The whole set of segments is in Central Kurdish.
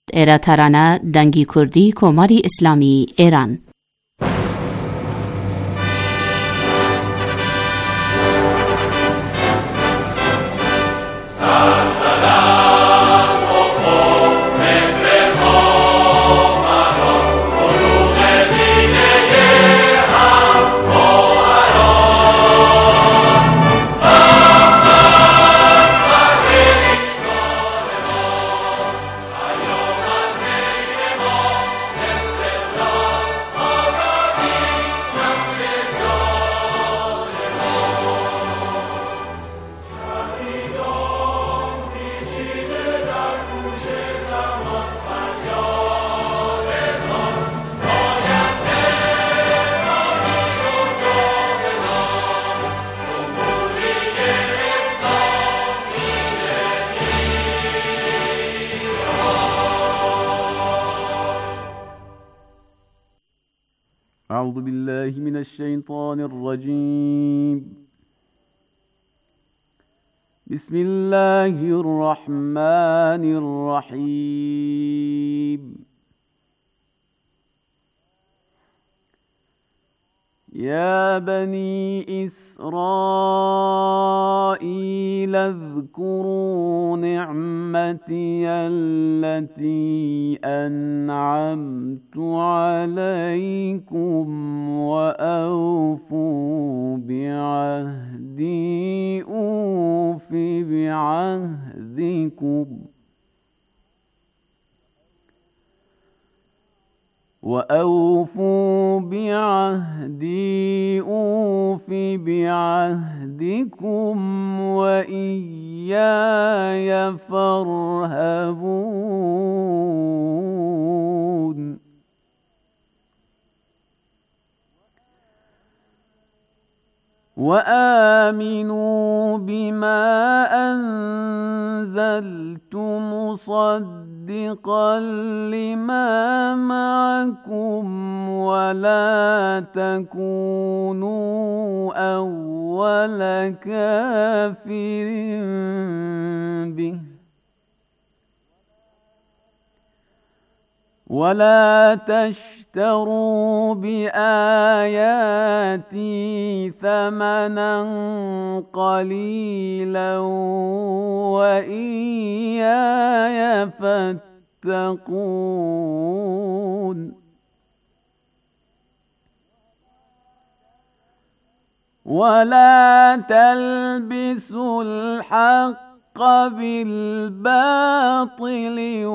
ایراترانا دنگی کردی کماری اسلامی ایران. أعوذ بالله من الشيطان الرجيم. بسم الله الرحمن الرحيم. يا بني إسرائيل اذكروا نعمتي التي أنعمت عليكم وأوفوا بعهدي أوف بعهدكم وأوفوا بعهدي أوف بعهدكم وإياي فارهبون. وآمنوا بما أنزلت مصدقا لما معكم ولا تكونوا أول كافر به ولا تشتروا بآياتي ثمنا قليلا وإياي فاتقون. ولا تلبسوا الحق بالباطل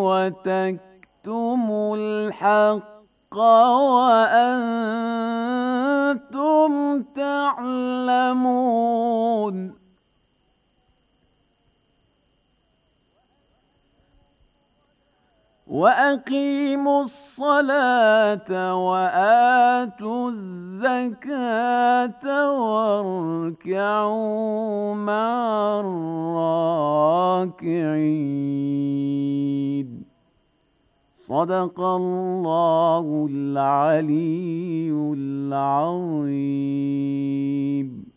وتكتموا الحق وأنتم تعلمون. وأقيموا الصلاة وآتوا الزكاة واركعوا مع الراكعين. صدق الله العلي العظيم.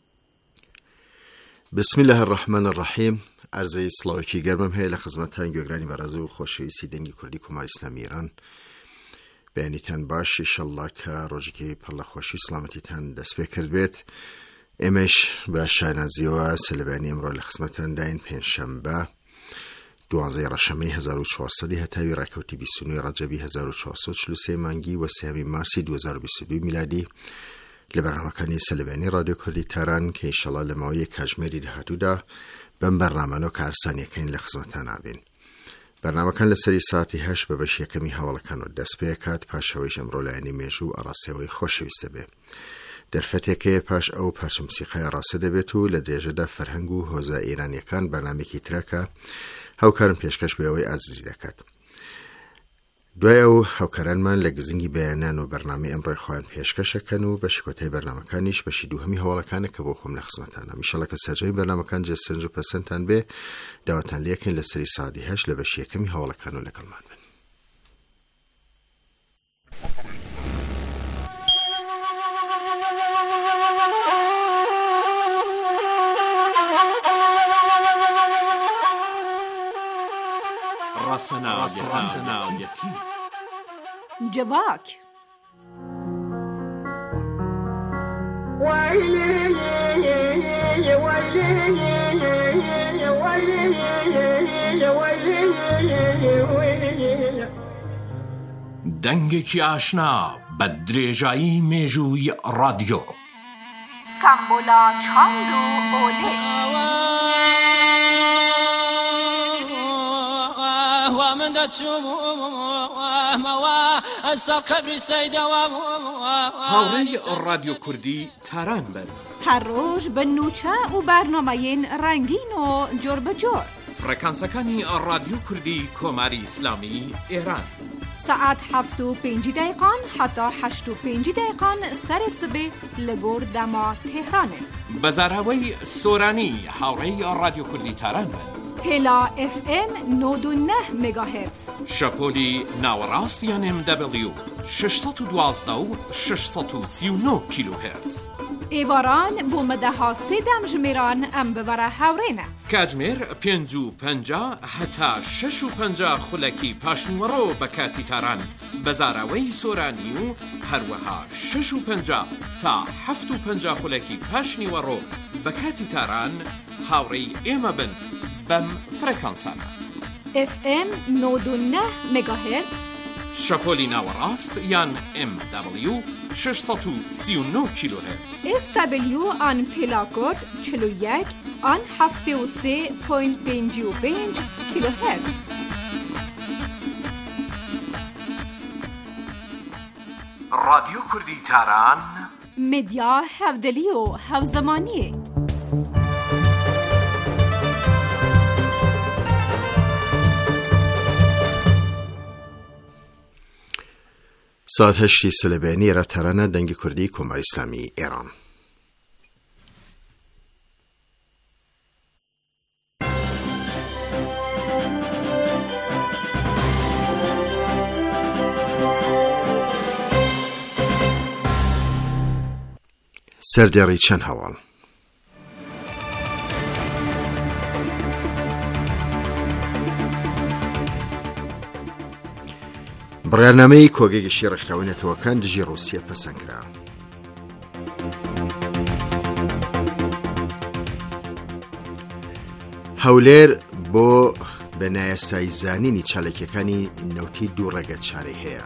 بسم الله الرحمن الرحیم. عرض سلاوکی گرمم هی لخدمت های گوگرانی برازو و خوشویستی دنگی کردی کمار اسلامی ایران بیانی تن باش انشالله که روزی که پرلا خوشی سلامتی تن دست بکرد بیت امش با شاینازی و سلبانی امرو لخدمت داین پنجشنبه 12 رشمه 1400 هتاوی راکوتی 29 رجبی 1443 مانگی و 3 مارس 2022 میلادی لبرنامه‌کانی سلبانی رادیو کردی تهران که انشالله لماوی کاژمری دهاتو دا بم برنامه نو کارسانی کن لخدمتان آبین. برنامه کن لسری ساعتی 8 ببش یکمی حوالکان و دست بیکات پاش هویش امرو لعنی میجو اراسیوی خوشویسته به. در فتح که پاش او پاش موسیقی راسده بیتو لدیجه دا فرهنگو هوزا ایرانی کان برنامه کی ترکا هاوکارم پیشکش بیاوی عزیز دکات. دوای او هاوکاران من لگزینگی بیانان و برنامه امروی خواهن پیشکش کنو بشی کتای برنامه کانیش بشی دوهمی حوالکانه که بخوم لخصمتانه. میشالله که سرجای برنامه کان جسنجو پسنتان به دواتان لیکن لسری ساعتی 8 لبشی یکمی حوالکانو لگل من بین. ڕاستەناوەتی جواک دەنگێکی ئاشنا بە درێژایی مێژووی ڕادیۆ سامبۆلا چاند و ئۆلێ هاوڕێی ڕادیۆ کوردی تاران بن هەر ڕۆژ بە نوچە و بەرنامەیەن ڕەنگین و جۆر بەجۆر فڕێکانسەکانی ڕادیۆ کوردی کۆماری ئیسلامی ئێران ساعت 7:05 حتا 8:05 سەری سبێ لە گۆر دەما تێهرانێ بەزاراوەی سۆرانی هاوڕێی ڕادیۆ کوردی تاران بن پێلا FM 99 مگاهرتز شەپۆلی ناوەڕاست یان MW 612 و 639 کیلوهرتز ئێواران بۆ مەدەها سێدەم ژمێران ئەم ببەرە هاوڕێنە کاتژمێر 5:50 هەتا 6:50 خولەکی پاشنیوەڕۆ بە کاتی تاران بەزاراوەی سۆرانی و هەروەها 6:50 تا 7:50 خولەکی پاشنیوەڕۆ بە کاتی تاران هاوڕێی ئێمە بن بەم فڕێکانسانە FM 99 مگاهرتز شەپۆلی ناوەڕاست یان MW 639 کیلوهرتز SW آن پێلاکۆد 41 آن 73.55 کیلوهرتز ڕادیۆ کوردی تاران مدیا هەودەلی و هەوزەمانیە ساعت 8 سلبێنی را تەرانە دەنگی کوردی کۆماری ئیسلامی ئێران. سەردێڕی چەند هەواڵ. بڕیارنامەی کۆگەیگەشتی ڕێکخراوەی نەتەوەکان دژی ڕووسیا پەسەندکرا. هەولێر بۆ بەنایەسایی زانینی چالاکیەکانی نەوتی دوو ڕێگە چارەی هەیە.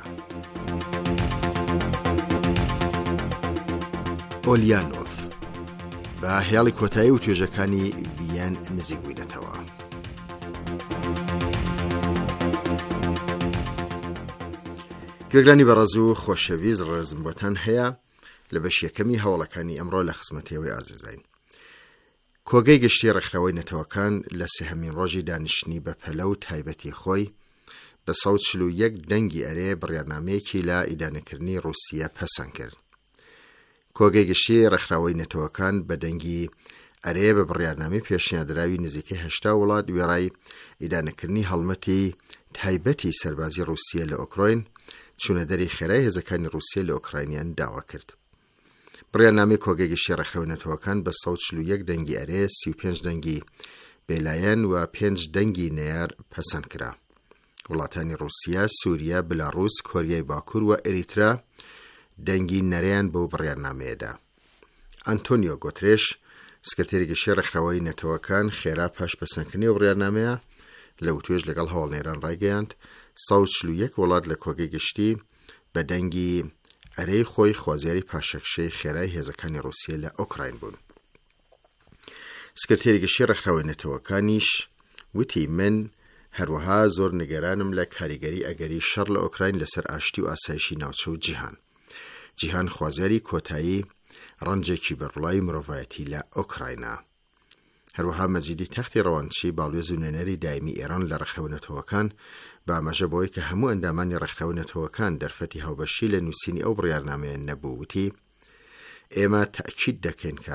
ئۆلیانۆف بە هێڵی کۆتایی و توێژەکانی ڤیان نزیک بووینەتەوە. گوێگرانی بەڕێز و خۆشەویست ڕێزم بۆتان هەیە لە بەش یەکەمی هەوڵەکانی ئەمڕۆ لە خزمەتیەوەی ئازیزین. کۆگەی گەشتی ڕێکخراوەی نەتەوەکان لە سێهەمین ڕۆژی دانیشتنی بە پەلە و تایبەتی خۆی بە 141 دەنگی ئەرێ بڕیارنامەیەکی لە ئیدانەکردنی ڕووسیا پەسەند کرد. کۆگەی گەشتی ڕێکخراوەی نەتەوەکان بە دەنگی ئەرێ بە بڕیارنامەی پێشنیادراوی نزیکەی 80 وڵات وێڕای ئیدانەکردنی هەڵمەتی تایبەتی سەربازی ڕووسیا لە ئۆکراین چونە دەری خێرای هێزەکانی ڕووسیا لە ئۆکراینیان داوا کرد. بڕیارنامەی کۆگەی گەشتی ڕێکخراوەی نەتەوەکان بە 141 دەنگی ئەرێ 35 دەنگی بێلایەن و 5 دەنگی نەیار پەسەند کرا. وڵاتانی ڕووسیا، سووریا، بلاڕووس، کۆریای باکوور و ئەریترا دەنگی نەرەیان بەو بڕیارنامەیەدا. ئەنتۆنیۆ گۆترێش سکرتێری گەشتی ڕێکخراوەی نەتەوەکان خێرا پاش پەسەندکردنی و بڕیارنامەیە لەو توێژ لەگەڵ هەوڵنێران ڕایگەیاند 141 وڵات لە کۆگەی گەشتی بە دەنگی ئەرەی خۆی خوازیاری پاشەکشەی خێرای هێزەکانی ڕووسیا لە ئۆکراین بوون. سکرتێری گەشتی ڕێکخراوەی نەتەوەکانیش وتی من هەروەها زۆر نیگەرانم لە کاریگەری ئەگەری شەڕ لە ئۆکراین لەسەر ئاشتی و ئاسایشی ناوچە و جیهان خوازیاری کۆتایی ڕەنجێکی بەربڵاوی مرۆڤایەتی لە ئۆکراینە. هەروەها مەجیدی تەختی ڕەوانشی باڵوێز و نوێنەری دایمی ئێران لە ڕێکخراوەی نەتەوەکان بە ئاماژە بەوەی کە هەموو ئەندامانی ڕێکخراوەی نەتەوەکان دەرفەتی هاوبەشی لە نووسینی ئەو بڕیارنامەیە نەبوو وتی ئێمە تەئکید دەکەین کە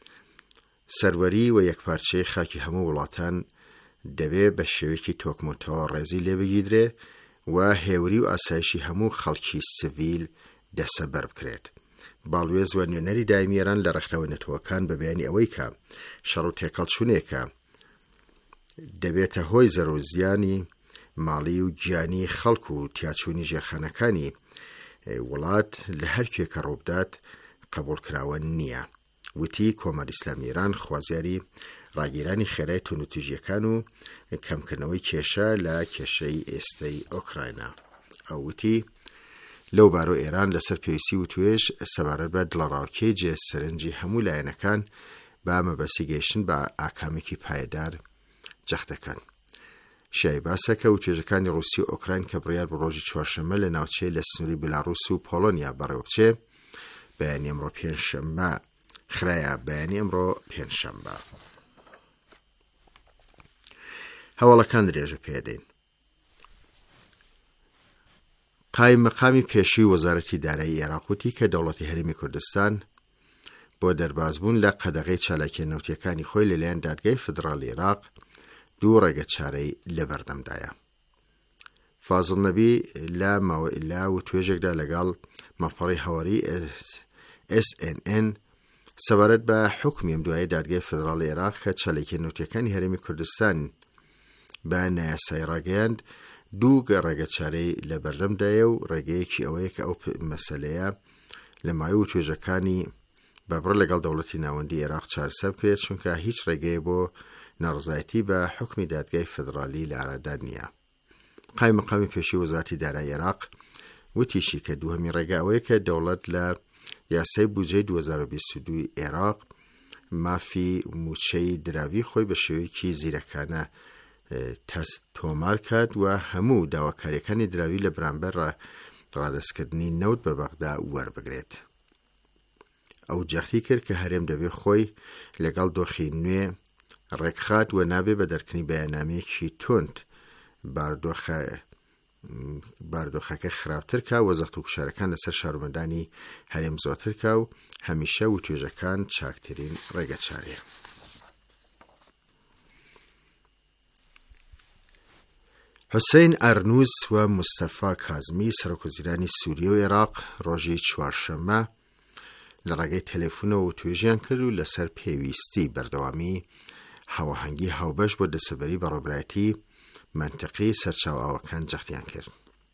سەروەری و یەکپارچەی خاکی هەموو وڵاتان دەبێت بە شێوەیەکی تۆکمۆتەوە ڕێزی لێبگیرێ و هێوری و ئاسایشی هەموو خەڵکی سڤیل دەسەبەر بکرێت. باڵوێز و نوێنەری دایمی ئێران لە ڕێکخراوەی نەتەوەکان بە بەیانی ئەوەی کە شەڕ و تێکەڵچوونێکە دەبێتە هۆی زەرۆزیانی ماڵی و گیانی خەڵک و تیاچوونی ژێرخانەکانی وڵات لە هەر کوێکە ڕووبدات قبولکراوە نییە. وتی کۆمەڵی ئیسلامی ئێران خوازیاری ڕاگیرانی خێرای تونوتوژیەکان و کەمکردنەوەی کێشە لە کێشەی ئێستەی ئۆکراینە. ئەو وتی لەو بارۆ ئێران لەسەر پێویستی و توێژ سەبارەت بە دڵەڕاوکێی جێسەرنجی هەموو لایەنەکان با مەبەستی گەیشتن بە ئاکامێکی پایەدار جەخت دەکەن. شای باسەکە و توێژەکانی ڕووسی و ئۆکراین کە بڕیار بە ڕۆژی چوارشەممە لە ناوچەی لە سنووری بلاڕووس و پۆلۆنیا بەڕێوە بچێ بەیانی ئەمڕۆ پێنجشەممە خرایا بەیانی ئەمڕۆ پێنجشەممە. هەواڵەکان درێژە پێدەین. قایم مەقامی پێشووی وەزارەتی دارایی عێراق وتی کە دەوڵەتی هەرێمی کوردستان بۆ دەربازبوون لە قەدەغەی چالاکیە نەوتیەکانی خۆی لەلایەن دادگای فدراڵی عێراق دوو ڕێگە چارەی لەبەردەمدایە. فازڵ نەبی لە ماوەئیلا و توێژێکدا لەگەڵ مەڕپەڕی هەواری SNN سەبارەت بە حکمی دوای دادگای فدراڵی عێراق کە چالاکیە نەوتیەکانی هەرێمی کوردستان بە نایاسایی ڕاگەیاند دوو ڕێگە چارەی لەبەردەمدایە و ڕێگەیەکی ئەوەیە کە ئەو مەسەلەیە لە مایە و توێژەکانی بەبڕە لەگەڵ دەوڵەتی ناوەندی عێراق چارەسەر بکرێت چونکە هیچ ڕێگەیە بۆ ناڕزایەتی بە حکمی دادگای فدرالی لە ئارادان نییە. قایم مەقامی پێشووی وەزارەتی دارایی عێراق وتیشی کە دووهەمی ڕێگا ئەوەیە کە دەوڵەت لە یاسای بودجەی 2022 عێراق مافی موچەی دراوی خۆی بە شێوەیەکی زیرەکانە تۆمار کات و هەموو داواکاریەکانی دراوی لە بەرامبەر ڕادەستکردنی نەوت بە بەغدا وەربگرێت. ئەو جەختی کرد کە هەرێم دەبێ خۆی لەگەڵ دۆخی نوێ ڕێکخات و نابێ بە دەرکردنی بەیاننامەیەکی تۆند باردۆخەکە خراپتر کا و زەخت و کوشارەکان لەسەر شارۆمەندانی هەرێم زۆرتر کا و هەمیشە و توێژەکان چاکترین ڕێگە چارەیە. حوسێن ئەرنووس و مستەفا کازمی سەرۆکوەزیرانی سووریە و عێراق ڕۆژی چوارشەممە لە ڕێگەی تەلەفۆنەوە توێژیان کرد و لەسەر پێویستی بەردەوامی هاوەهەنگی هاوبەش بۆ دەسەبەری بەڕێوەبرایەتی منتیقی سەرچاوەکان جەختیان کرد.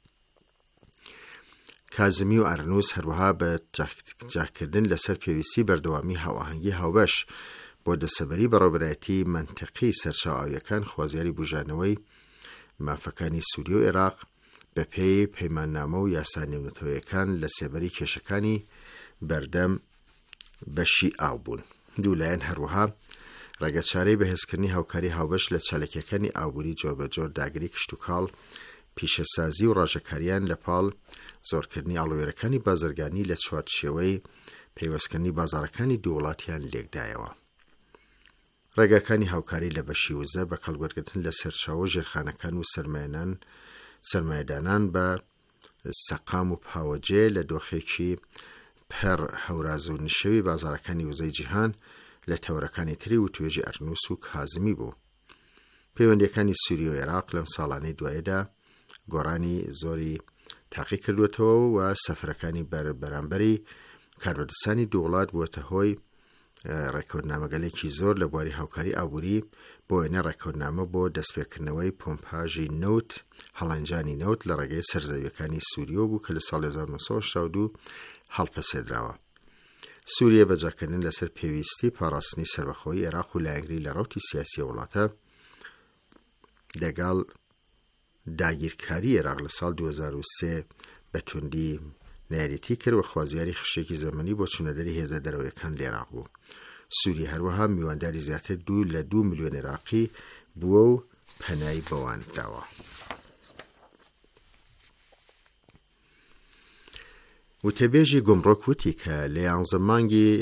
کازمی و ئەرنووس هەروەها بە جاکردن لەسەر پێویستی بەردەوامی هاوەهەنگی هاوبەش بۆ دەسەبەری بەڕێوەبرایەتی منتیقی سەرچاوەکان خوازیاری بژانەوەی مافەکانی سووریە و عێراق بە پێی پەیماننامە و یاسا نێونەتەوەیەکان لە سێبەری کێشەکانی بەردەم بەشی ئاو بوون. دوولایەن هەروەها ڕێگەچارەی بەهێزکردنی هاوکاری هاوبەش لە چالەکیەکانی ئابووری جۆر بە جۆر داگیری کشتوکاڵ پیشەسازی و ڕاژەکاریان لە پاڵ زۆرکردنی ئاڵوێرەکانی بازرگانی لە چوارچێوەی پەیوەستکردنی بازارەکانی دوو وڵاتیان لێکدایەوە. ڕێگاکانی هاوکاری لە بەشی وزە بە کەڵگوەرگرتن لە سەرچاوە ژێرخانەکان و سەرمایەدانان بە سەقام و پاوەجێ لە دۆخێکی پەر هەوراز و نشێوی بازارەکانی وزەی جیهان لە تەورەکانی تری و توێژی ئەرنووس و کازمی بوو. پەیوەندیەکانی سووریە و عێراق لەم ساڵانەی دوایەدا گۆڕانی زۆری تاقی کردوێتەوە و سەفرەکانی بەرامبەری کاربەدەستانی دوو وڵات بووەتە هۆی ڕێکەوتنامەگەلێکی زۆر لە بواری هاوکاری ئابووری بۆ وێنە ڕێکەوتنامە بۆ دەستپێکردنەوەی پۆمپاژی نەوت هەڵەنجانی نەوت لە ڕێگەی سەرزەویەکانی سووریە بوو کە لە ساڵی 1962 هەڵپەسێدراوە. سووریە بەجاکردن لەسەر پێویستی پاراستنی سەربەخۆیی عێراق و لایەنگری لە ڕەوتی سیاسی وڵاتە دەگەڵ داگیرکاری عێراق لە ساڵ 2003 بە توندی نایەتی کرد و خوازیاری خشێکی زەمەنی بۆ چوونەدەری هێزە دەرەوەیەکان لە عێراق بوو. سووریە هەروەها میوانداری زیاتر 2 ملیۆن عێراقی بووە و پەنای بەوان داوە. وتەبێژی گۆمڕۆک وتی کە لە 11 مانگی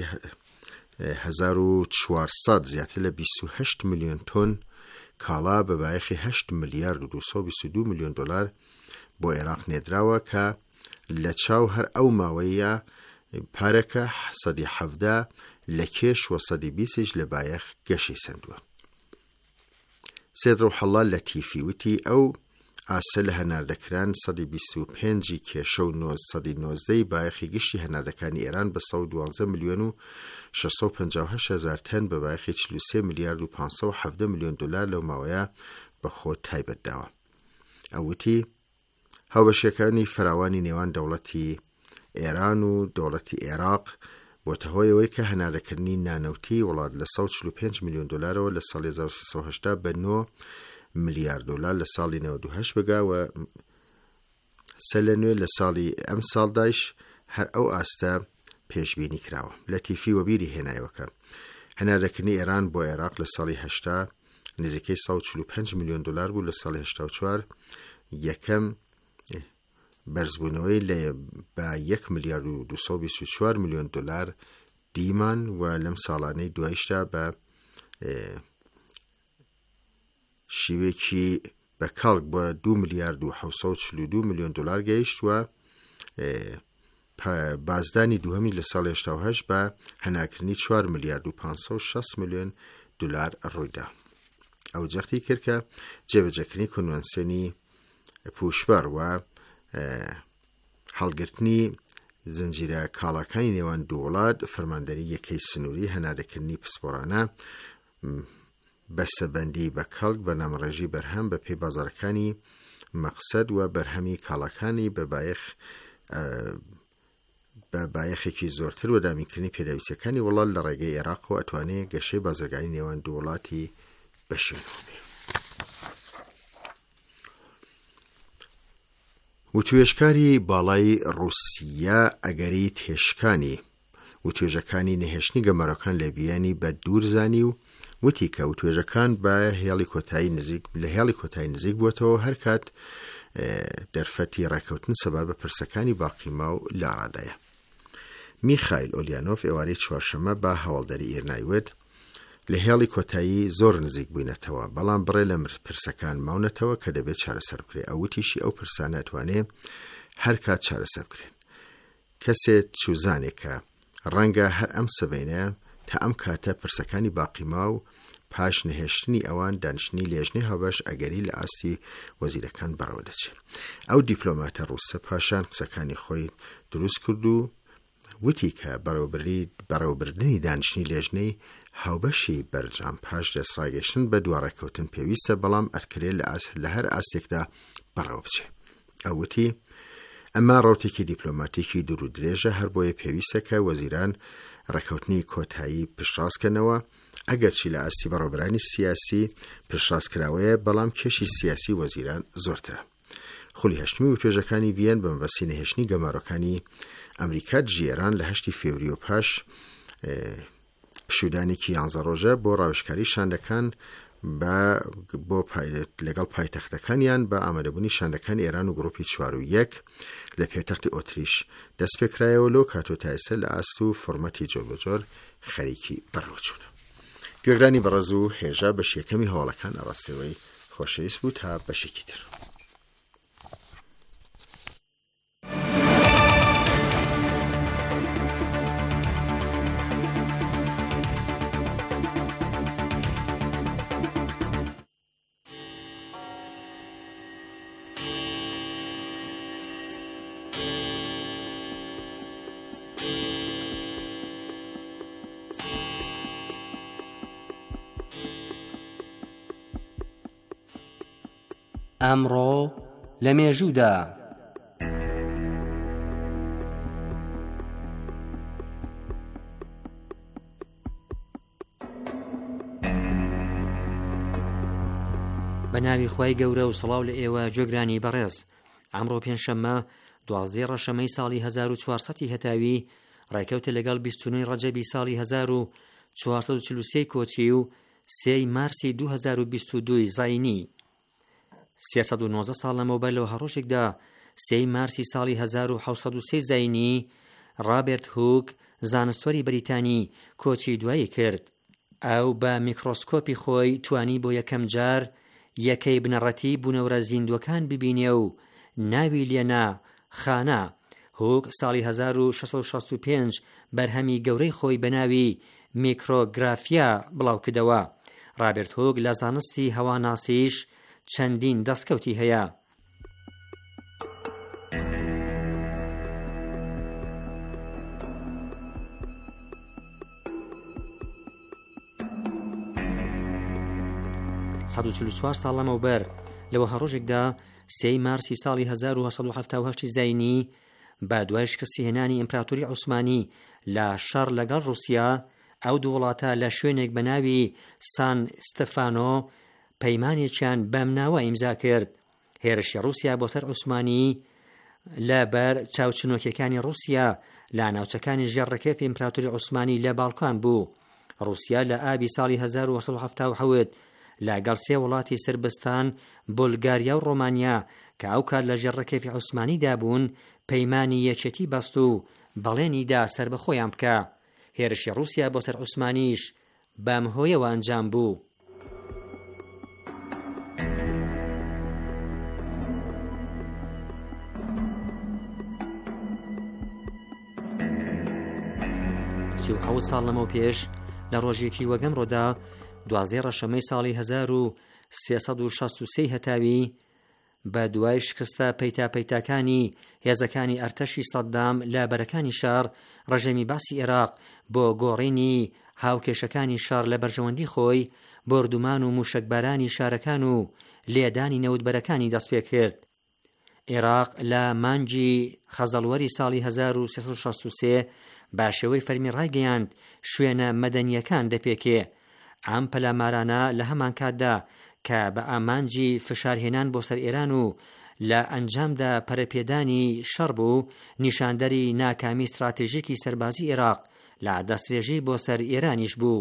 1400 زیاتر لە 28 ملیۆن تۆن کاڵا بە بایەخی 8 ملیارد و 222 ملیۆن دلار بۆ عێراق نێدراوە کە لە چاو هەر ئەو ماوەیە پارەکە 170 لە کێش و 120 لە بایەخ گەشی سندووە. سێدرە و حەڵال لە تیفی وتی ئەو ئاسە لە هەناردەکران 125 کێشە و 990 بایەخی گشتی هەناردەکانی ئێران بە 112 ملیۆن و 658 هزار تەن بە بایەخی 43 ملیارد و 570 ملیۆن دلار لەو ماوەیە بە خۆ تایبەت داوە. ئەوتی هاوبەشەکانی فراوانی نێوان دەوڵەتی ئێران و دەوڵەتی عێراق بۆتە هۆیەوەی کە هەناردەکردنی نانەوتی وڵات لە 145 میلیۆن دلارەوە لە ساڵی 1970 بە 9 ملیارد دلار لە ساڵی 98 بگاوە سە لە نوێ لە ساڵی ئەم ساڵدایش هەر ئەو ئاستە پێشبینی کراوە. لە تیفی وەبیری هێنایەوەکە هەناردەکردنی ئێران بۆ عێراق لە ساڵی 80 نزیکەی 145 میلیۆن دلار بوو، لە ساڵی 84 یەکەم بەرزبوونەوەی بە 1 ملیارد و 224 میلیۆن دلار دیمان و لەم ساڵانەی دوایشدا بە شیوێکی بە کەڵک بە 2 ملیارد و 742 میلیۆن دلار گەیشت و بازدانی دووهەمی لە ساڵی 88 بە هەناکردنی 4 ملیارد و 560 میلیۆن دلار ڕوویدا. ئەو جەختی کرد کە جێبەجێکردنی کۆنڤەنسیۆنی پوشبەر و هەڵگرتنی زنجیرە کاڵاکانی نێوان دوو وڵات فەرماندەری یەکەی سنووری هەناردەکردنی پسپۆرانە بەستەبەندی بە کەڵک بەرنامەڕێژی بەرهەم بە پێی بازاڕەکانی مەقسەد و بەرهەمی کاڵاکانی بە بایەخێکی زۆرتر و دامینکردنی پێداویستەکانی وڵات لە ڕێگەی عێراق و ئەتوانێت گەشەی بازرگانی نێوان دوو وڵاتی بەشێنەوە بێ. وتوێژکاری باڵای ڕووسیا ئەگەری تێشکانی وتوێژەکانی نەهێشتنی گەمەڕەکان لە ڤیانی بە دوورزانی و وتی کە وتوێژەکان بە لە هێڵی کۆتایی نزیک بووەتەوە هەر کات دەرفەتی ڕێکەوتن سەبار بە پرسەکانی باقیما و لاڕادایە. میخایل ئۆلیانۆف ئێوارەی چوارشەمە بە هەواڵدەری ئێرنایوێت لە هێڵی کۆتایی زۆر نزیک بووینەتەوە، بەڵام بڕێ لە پرسەکان ماونەتەوە کە دەبێت چارەسەر بکرێت. ئەوتیشی ئەو پرسانە ئەتوانێت هەر کات چارەسەر بکرێن. کەسێت چوزانێک کە ڕەنگە هەر ئەم سبەینە تا ئەم کاتە پرسەکانی باقیما و پاش نەهێشتنی ئەوان دانیشتنی لێژنەی هەڵبەش ئەگەری لە ئاستی وەزیرەکان بەڕەوە دەچێت. ئەو دیپلۆماتە ڕووسە پاشان قسەکانی خۆی دروست کرد و وتی کە بەڕێوەبردننی دانیشتنی لێژنەی هاوبەشی بەرجام پاش دەسڕاگەشتن بە دووەڕێکەوتن پێویستە، بەڵام ئەتکرێت لە هەر ئاستێکدا بەڕەوە بچێت. ئەوتی ئەمە ڕوتێکی دیپلۆماتیکی دوور و درێژە، هەر بۆیە پێویستە کە وەزیران ڕێکەوتنی کۆتایی پشتڕاستکەنەوە، ئەگەرچی لە ئاستی بەڕێوەبەرانی سیاسی پشتڕاستکراوەیە، بەڵام کێشی سیاسی وەزیران زۆرترە. خولی هەشتمی وتوێژەکانی ڤیەن بە مەبەستی نەهێشتنی گەماڕەکانی ئەمریکا جێران لە 8 فێوریۆ پاش پشودانێکی 11 ڕۆژە بۆ ڕاوێژکاری شاندەکان لەگەڵ پایتەختەکانیان بە ئامادەبوونی شاندەکانی ئێران و گڕۆپی 4 و 1 لە پێتەختی ئۆتریش دەست پێکرایەوە لۆ کاتۆ تایسە لە ئاست و فۆرمەتی جۆبەجۆر خەریکی بەڕێوەچوونە. گوێگرانی بەڕێز و هێژا بەشی یەکەمی هەواڵەکان ئەڕاستەوەی خۆشەویست بوو تا بەشێکی تر. ئەمڕۆ لە مێژوودا بە ناوی خوای گەورە و سڵاو لە ئێوە گوێگرانی بەڕێز. ئەمڕۆ پێنجشەممە 12 ڕەشەمەی ساڵی 1400 هەتاوی ڕێکەوتە لەگەڵ 29 ڕەجەبی ساڵی 1443 کۆچی و 3 مارسی 2022 زاینی. 319 ساڵ لەمەوبەر لەوە هەڕۆژێکدا 3 مارسی ساڵی 1703 زاینی رابرت هوک زانستوەری بەریتانی کۆچی دوایی کرد. ئەو بە میکرۆسکۆپی خۆی توانی بۆ یەکەم جار یەکەی بنەڕەتی بوونەوەرە زیندوەکان ببینێ و ناوی لێنا خانە. هوک ساڵی 1665 بەرهەمی گەورەی خۆی بە ناوی میکرۆگرافیا بڵاو کردەوە. رابرت هوک لە زانستی هەواناسیش چەندین دەستکەوتی هەیە. ساڵ لەمەوبەر لەوە هەڕۆژێکدا 3 مارسی ساڵی 1970 زاینی بە دوای شکستی هێنانی ئیمپراتۆری عوسمانی لە شەڕ لەگەڵ رووسیا ئەو دوو وڵاتە لە شوێنێک بە ناوی سان ستەفانۆ پەیمانێکیان بەم ناوە ئیمزا کرد. هێرشی رووسیا بۆ سەر عوسمانی لە بەر چاوچنۆکیەکانی رووسیا لە ناوچەکانی ژێڕەکەفی ئیمپراتۆری عوسمانی لە باڵکان بوو. رووسیا لە ئابی ساڵی 1970 لەگەڵ 3 وڵاتی سربستان، بولگاریا و ڕۆمانیا کە ئەو کات لە ژێڕەکەفی عوسمانیدا بوون پەیمانی یەکێتی بەست و بەڵێنیدا سەر بە خۆیان بکە. هێرشی رووسیا بۆ سەر عوسمانیش بەم هۆیەوە ئەنجام بوو. سی و 7 ساڵ لەمەو پێش لە ڕۆژێکی وەگەمڕۆدا 12 ڕەشەمەی ساڵی 1363 هەتاوی بە دوای شکستە پەیتاکانی هێزەکانی ئەرتەشی سەدام لە بەرەکانی شار، ڕەژەمی باسی عێراق بۆ گۆڕینی هاوکێشەکانی شار لە بەرژەوەندی خۆی بردومان و موشکبارانی شارەکان و لێدانی نەوتبەرەکانی دەست پێ کرد. عێراق لە مانگی خەزەڵوەری ساڵی 1363 با شێوەی فەرمی ڕایگەیاند شوێنە مەدەنیەکان دەپێکێ. ئەم پەلامارانە لە هەمان کاتدا کە بە ئامانجی فشارهێنان بۆ سەر ئێران و لە ئەنجامدا پەرەپێدانی شەڕ بوو، نیشاندەری ناکامی استراتێژیکی سەربازی عێراق لە دەستێژی بۆ سەر ئێرانیش بوو.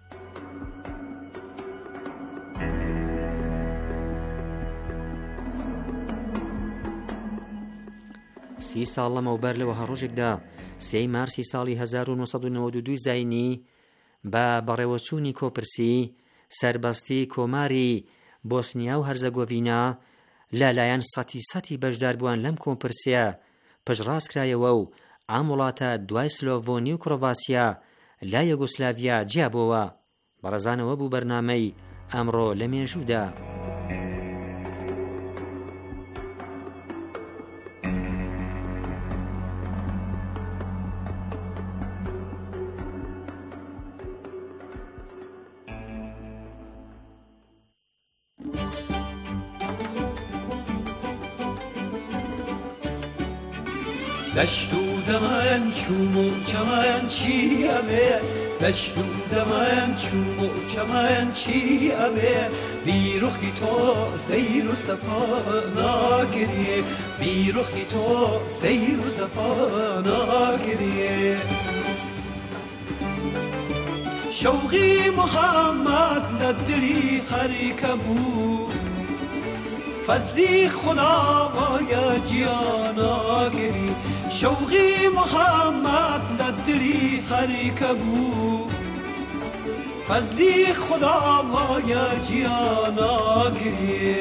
30 ساڵ لەمەوبەر لەوە هەڕۆژێکدا 3 مارسی ساڵی 1992 زاینی بە بەڕێوەچوونی کۆپرسی سەربەستی کۆماری بۆسنیا و هەرزەگۆڤینا لەلایەن سەتی بەشدار بووان لەم کۆپرسیە پشتڕاستکرایەوە و ئەم وڵاتە دوای سلۆڤۆنی و کرۆڤاسیا لا یوگۆسلاڤیا جیابەوە. بەڕێزانەوە بوو بەرنامەی ئەمڕۆ لە مێژوودا. دشت و دمن چوم و چمن چیمه، دشت و دمن چوم و چمن چیمه، بیرخی تو سیر و صفا ناگری، بیرخی تو سیر و صفا ناگری. شوقی محمد لدلی خریکبو، فضلی خدا بایا جیانا گری. شوقی محمد لدلی خریکبو، فضلی خدا بایا جیانا گری.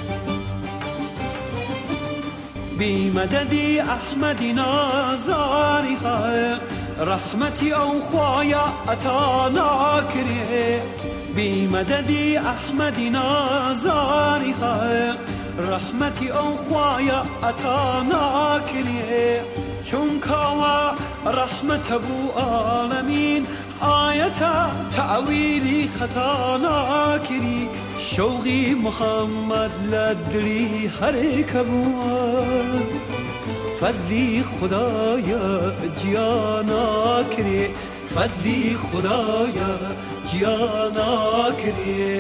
بی مددی احمدی نازاری خیق، رحمتی او خوایا اتانا کری. بی مددی احمدی نازاری خیق، رحمتی او خوایا اتانا کری. چون کوا رحمت ابو عالمین آیت تعویلی خطا ناکری. شوقی محمد لدلی هر کبو، فضلی خدایا جیانا کری، فضلی خدایا جیانا کری.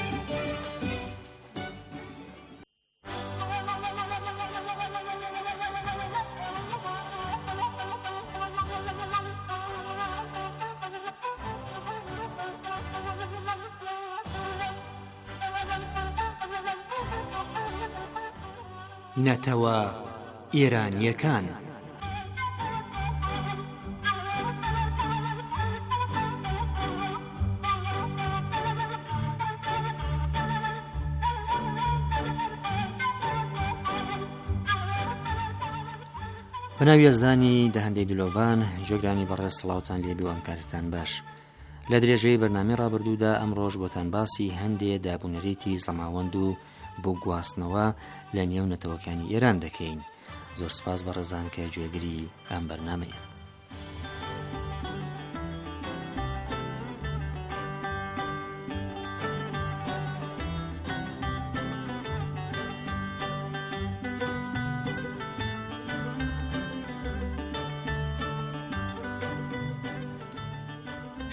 نەتەوە ئێرانیەکان. بەناوی یەزدانی دەهەندەی دلۆڤان جۆگرانی بەڕێز سڵاوتان لێبی و ئەمکارتان باش. لە درێژەی بەرنامەی ڕابردوودا ئەمڕۆژ بۆتان باسی هەندێ دابوونەرێتی زەماوەند و بۆ گواستنەوە لە نێو نەتەوەکانی ئێران دەکەین. زۆر سپاس بە ڕێزان کە گوێگری ئەم بەرنامەیە.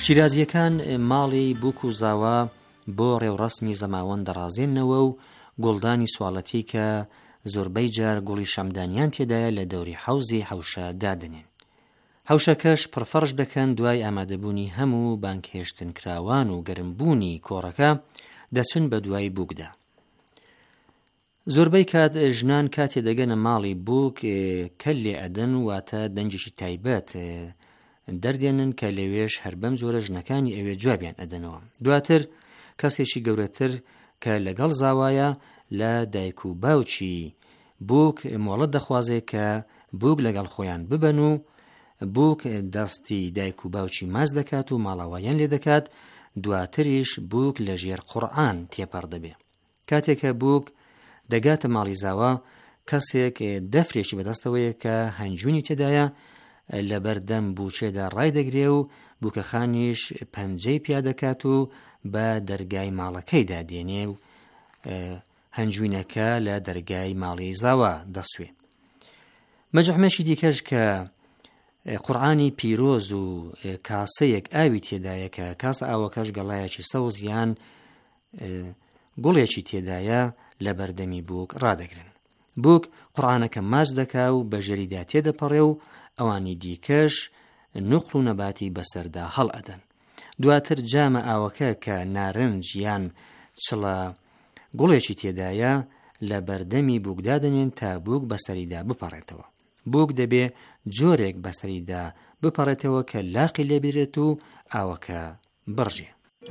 شیرازیەکان ماڵی بووک و زاوا بۆ ڕێوڕەسمی زەماوەند دەڕازێننەوە و گوڵدانی سواڵەتی کە زۆربەی جار گوڵی شەمدانیان تێدایە لە دەوری حەوزی حەوشە دادنێن. حەوشەکەش پڕفەرش دەکەن دوای ئامادەبوونی هەموو بانکهێشتن کراوان و گەرمبوونی کۆڕەکە دەچن بە دوای بووکدا. زۆربەی کات ژنان کاتێ دەگەنە ماڵی بووک کە لێ ئەدەن واتە دەنجێکی تایبەت دەردێنن کە لەوێش هەر بەم جۆرە ژنەکانی ئەوێ جوابیان ئەدەنەوە. دواتر کەسێکی گەورەتر کە لەگەڵ زاوایە لە دایک و باوکی بووک مۆڵەت دەخوازێ کە بووک لەگەڵ خۆیان ببەن و بووک دەستی دایک و باوکی ماز دەکات و ماڵاوایان لێ دەکات. دواتریش بووک لە ژێر قورئان تێپەڕ دەبێ. کاتێکە بووک دەگاتە ماڵی زاوا کەسێک دەفرێکی بەدەستەوەیە کە هەنجوونی تێدایە لە بەردەم بووچێدا ڕای دەگرێ و بووکەخانیش پەنجەی پیا دەکات و بە دەرگای ماڵەکەیدا دێنێ و هەنجوینەکە لە دەرگای ماڵی زاوا دەسوێ. مەجەحمەشی دیکەش کە قورئانی پیرۆز و کاسەیەک ئاوی تێدایە کە کاسە ئاوەکەش گەڵایەکی سەوز یان گوڵێکی تێدایە لە بەردەمی بووک ڕادەگرن. بووک قورئانەکە ماچ دەکا و بە ژەریدا تێدەپەڕێ و ئەوانی دیکەش نوقڵ و نەباتی بەسەردا هەڵ ئەدەن. دواتر جامە ئاوەکە کە نارنج یان چڵە گوڵێکی تێدایە لە بەردەمی بووکدا دەنێن تا بووک بەسەریدا بپەڕێتەوە. بووک دەبێ جۆرێک بەسەریدا بپەڕێتەوە کە لاقی لێبێت و ئاوەکە بڕژێ.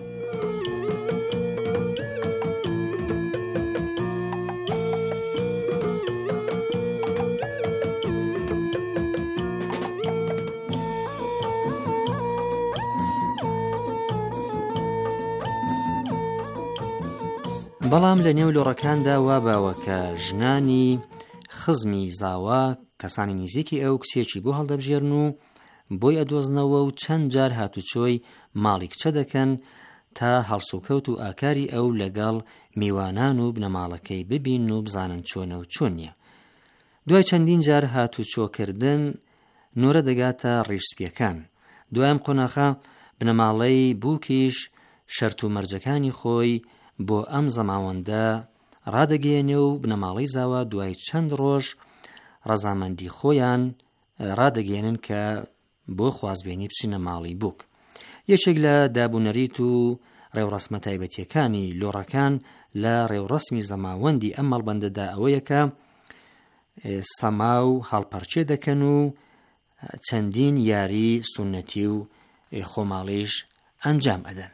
بەڵام لە نێو لۆڕەکاندا وا باوە کە ژنانی خزمی زاوا کەسانی نزیکی ئەو کچێکی بۆ هەڵدەبژێرن و بۆی ئەدۆزنەوە و چەند جار هاتوچۆی ماڵی کچە دەکەن تا هەڵسوکەوت و ئاکاری ئەو لەگەڵ میوانان و بنەماڵەکەی ببین و بزانن چۆنە و چۆن نییە. دوای چەندین جار هاتوچۆکردن نۆرە دەگاتە ڕیشسپیەکان. دوایم قۆناغا بنەماڵەی بووکیش شەرت و مەرجەکانی خۆی بۆ ئەم زەماوەندە ڕادەگەێنێ و بنەماڵەی زاوا دوای چەند ڕۆژ ڕەزامەندی خۆیان ڕادەگەێنن کە بۆ خوازبێنی بچینە ماڵی بووک. یەکێک لە دابوونەریت و ڕێوڕەسمە تایبەتیەکانی لۆڕەکان لە ڕێوڕەسمی زەماوەندی ئەم مەڵبەندەدا ئەوەیە کە سەما و هەڵپەرچێ دەکەن و چەندین یاری سونەتی و خۆماڵیش ئەنجام ئەدەن.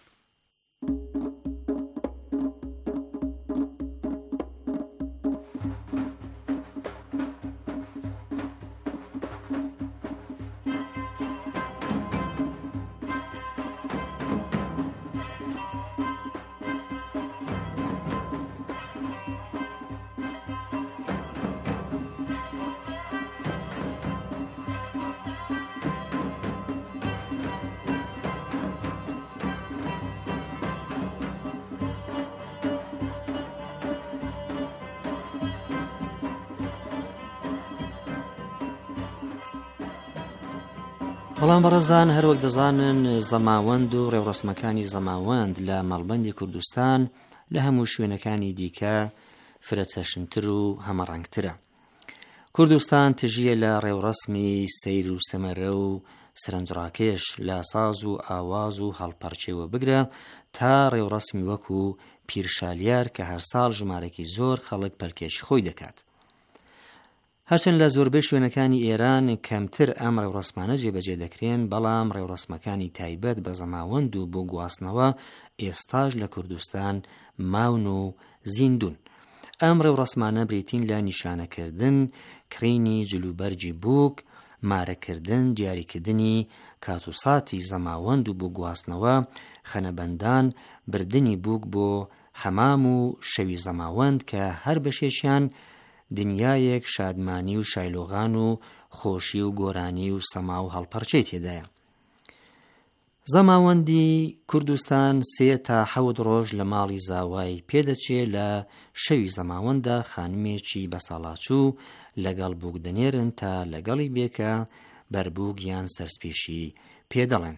بەڵام بەڕێزان هەروەک دەزانن زەماوەند و ڕێوڕەسمەکانی زەماوەند لە مەڵبەندی کوردستان لە هەموو شوێنەکانی دیکە فرەچەشنتر و هەمەڕەنگترە. کوردستان تژیە لە ڕێوڕەسمی سەیر و سەمەرە و سەرنجڕاکێش لە ساز و ئاواز و هەڵپەرچێوە بگرە تا ڕێوڕەسمی وەکو پیرشالیار کە هەر ساڵ ژمارەی زۆر خەڵک پەلکێشی خۆی دەکات. هەرچەند لە زۆربەی شوێنەکانی ئێران کەمتر ئەم ڕێوڕەسمانە جێبەجێ دەکرێن، بەڵام ڕێوڕەسمەکانی تایبەت بە زەماوەند و بۆ گواستنەوە ئێستاش لە کوردستان ماون و زیندون. ئەم ڕێوڕەسمانە بریتین لە نیشانەکردن کرینی جلوبەرجی بووک، مارەکردن، دیاریکردنی کاتوساتی زەماوەند و بۆ گواستنەوە، خەنەبەندان، بردننی بووک بۆ حەمام و شەوی زەماوەند کە هەر بەشێکیان دنیایەک شادمانی و شایلۆغان و خۆشی و گۆرانی و سەما و هەڵپەرچەی تێدایە. زەماوەندی کوردستان 3 تا 7 ڕۆژ لە ماڵی زاوای پێدەچێ لە شەوی زەماوەندە خانمێکی بەساڵاچوو لەگەڵ بووک دەنێرن تا لەگەڵی بێکە بەربووک یان سەرسپێشی پێدەڵێن.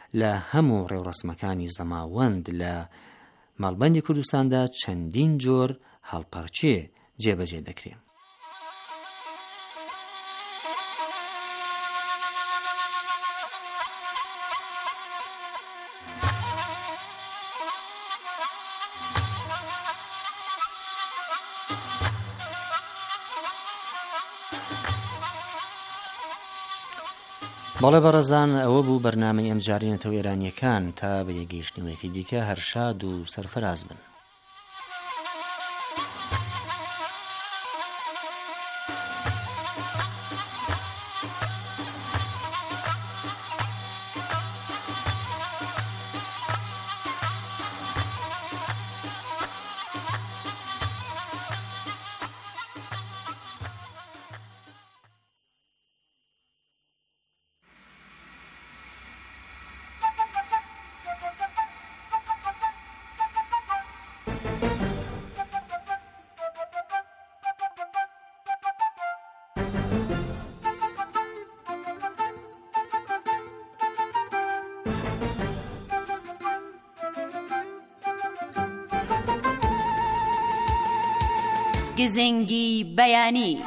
لە هەموو ڕێوڕسمەکانی زەماوەند لە ماڵبەندی کوردستاندا چەندین جۆر هەڵپەرچێ جێبەجێ دەکرێت. بەڵێ بەڕێزان، ئەوە بوو بەرنامەی ئەم جارینەتەوە ئێرانیەکان تا بە یەگەیشتنەوەیەکی دیکە هەرشاد و سەرفەراز بن. گزنگی بەیانی.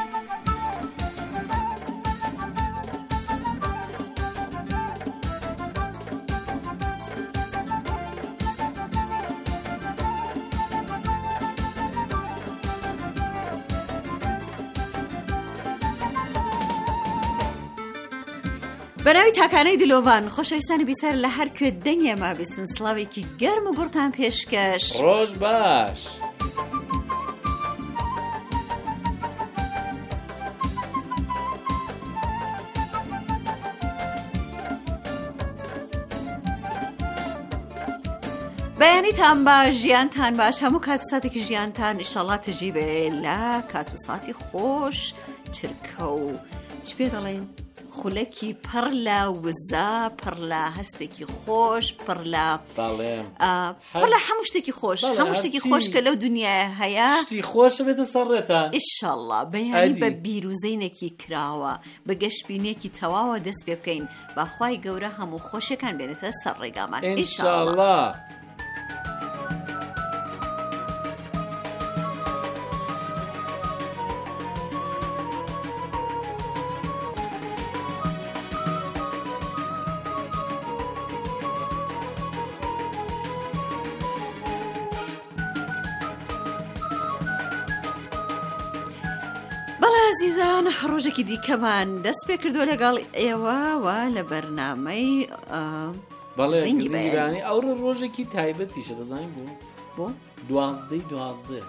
بەناوی تاکانەی دلۆڤان، خۆشەویستانی بیسەر لە هەر کوێ دەنگێ ما بیستن، سڵاوێکی گەرم و گوڕتان پێشکەش. ڕۆژ باش. بەیانیتان باش، ژیانتان باش، هەموو کات و ساتێکی ژیانتان ئیشەڵڵا تژی بێ لە کات و ساتی خۆش، چرکە و چ پێ دەڵێن خولەکی پڕ لە وزە، پڕ لە هەستێکی خۆش، پڕ لە هەموو شتێکی خۆش، هەموو شتێکی خۆش کە لەو دنیای هەیە شتی خۆشە بێتە سەرڕێتان ئیشەڵڵا. بەیانی بە بیرروزینێکی کراوە، بە گەشتبینێکی تەواوە دەست پێ بکەین، باخوای گەورە هەموو خۆشیەکان بێنێتە سەر ڕێگامان ئینشاڵڵا. بەڵێ عزیزان، ڕۆژێکی دیکەمان دەست پێ کردووە لەگەڵ ئێوە و لە بەرنامەی بەڵێ گزنگیرانی ئەو ڕۆژێکی تایبەتیشە دەزانین بۆ 12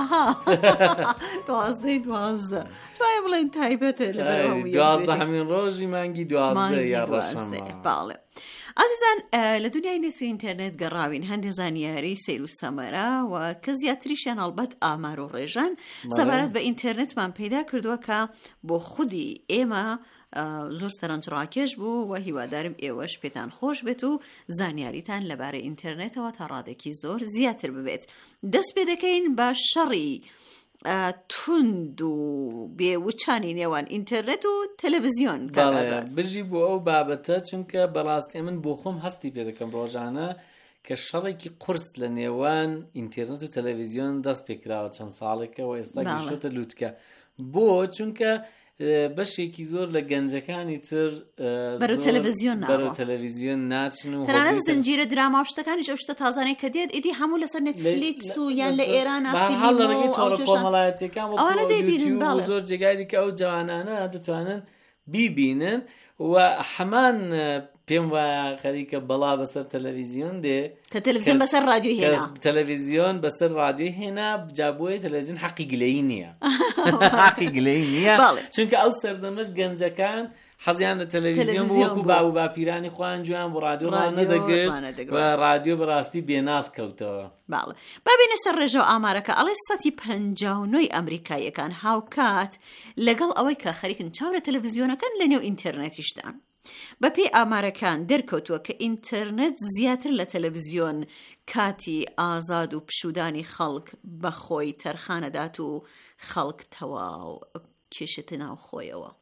12 توای بڵێن تایبەتە لەبەرەوەی 12 هەمین ڕۆژی مانگی 12 یا ڕەشەمە. باڵێ عزیزان، لە دنیای نێت و ئینتەرنێت گەڕاوین هەندێک زانیاری سیر و سەمەرە و کە زیاتریشیان هەڵبەت ئامار و ڕێژان سەبارەت بە ئینتەرنێتمان پەیدا کردووە کە بۆ خودی ئێمە زۆر سەرنجڕاکێش بوو و هیوادارم ئێوەش پێتان خۆش بێت و زانیاریتان لەبارەی ئینتەرنێتەوە تا ڕادێکی زۆر زیاتر ببێت. دەست پێ دەکەین بە شەڕی تند و بێوچانی نێوان ئینتەرنێت و تەلەڤیزیۆن. بژی بۆ ئەو بابەتە، چونکە بەڕاستی من بۆ خۆم هەستی پێ دەکەم ڕۆژانە کە شەڕێکی قورس لە نێوان ئینتەرنێت و تەلەڤیزیۆن دەست پێکراوە چەند ساڵێکەوە، ئێستا گەشتۆتە لووتکە. بۆ چونکە بەشێکی زۆر لە گەنجەکانی تر بەرەو تەلەڤیزیۆن ناچن و تەنانەت زنجیرە دراما و شتەکانیش ئەو شتە تازانەی کە دێت ئیدی هەموو لەسەر نێتفلیکس و یان لە ئێرانە فیلم و ئەو کۆمەڵایەتیەکان ئەوانە دەیبینن. زۆر جێگای کە ئەو جوانانە دەتوانن بیبینن و هەمان پێم وایە خەریکە بەڵا بەسەر تەلەڤیزیۆن دێ کە تەلەڤیزیۆن بەسەر رادیۆ هێنا، تەلەڤیزیۆن بەسەر رادیۆ هێنا، جابۆی تەلەڤیزیۆن حەقی گلەیی نییە، حەقی گلەیی نییە، چونکە ئەو سەردەمەش گەنجەکان حەزیان لە تەلەڤیزیۆن وەکو باو و باپیرانی خۆیان جویان بۆ رادیۆ ڕانەدەگرت و رادیۆ بەڕاستی بێناس کەوتەوە. باڵێ بابینە سەر ڕێژە و ئامارەکە ئەڵێ 59 ئەمریکایەکان هاوکات لەگەڵ ئەوەی کە خەریکن چاورە تەلەڤیزیۆنەکان لە نێو ئینتەرنێتیشدان. بەپێی ئامارەکان دەرکەوتووە کە ئینتەرنێت زیاتر لە تەلەڤیزیۆن کاتی ئازاد و پشودانی خەڵک بەخۆی تەرخانەدات و خەڵک تەواو کێشتە ناو خۆیەوە.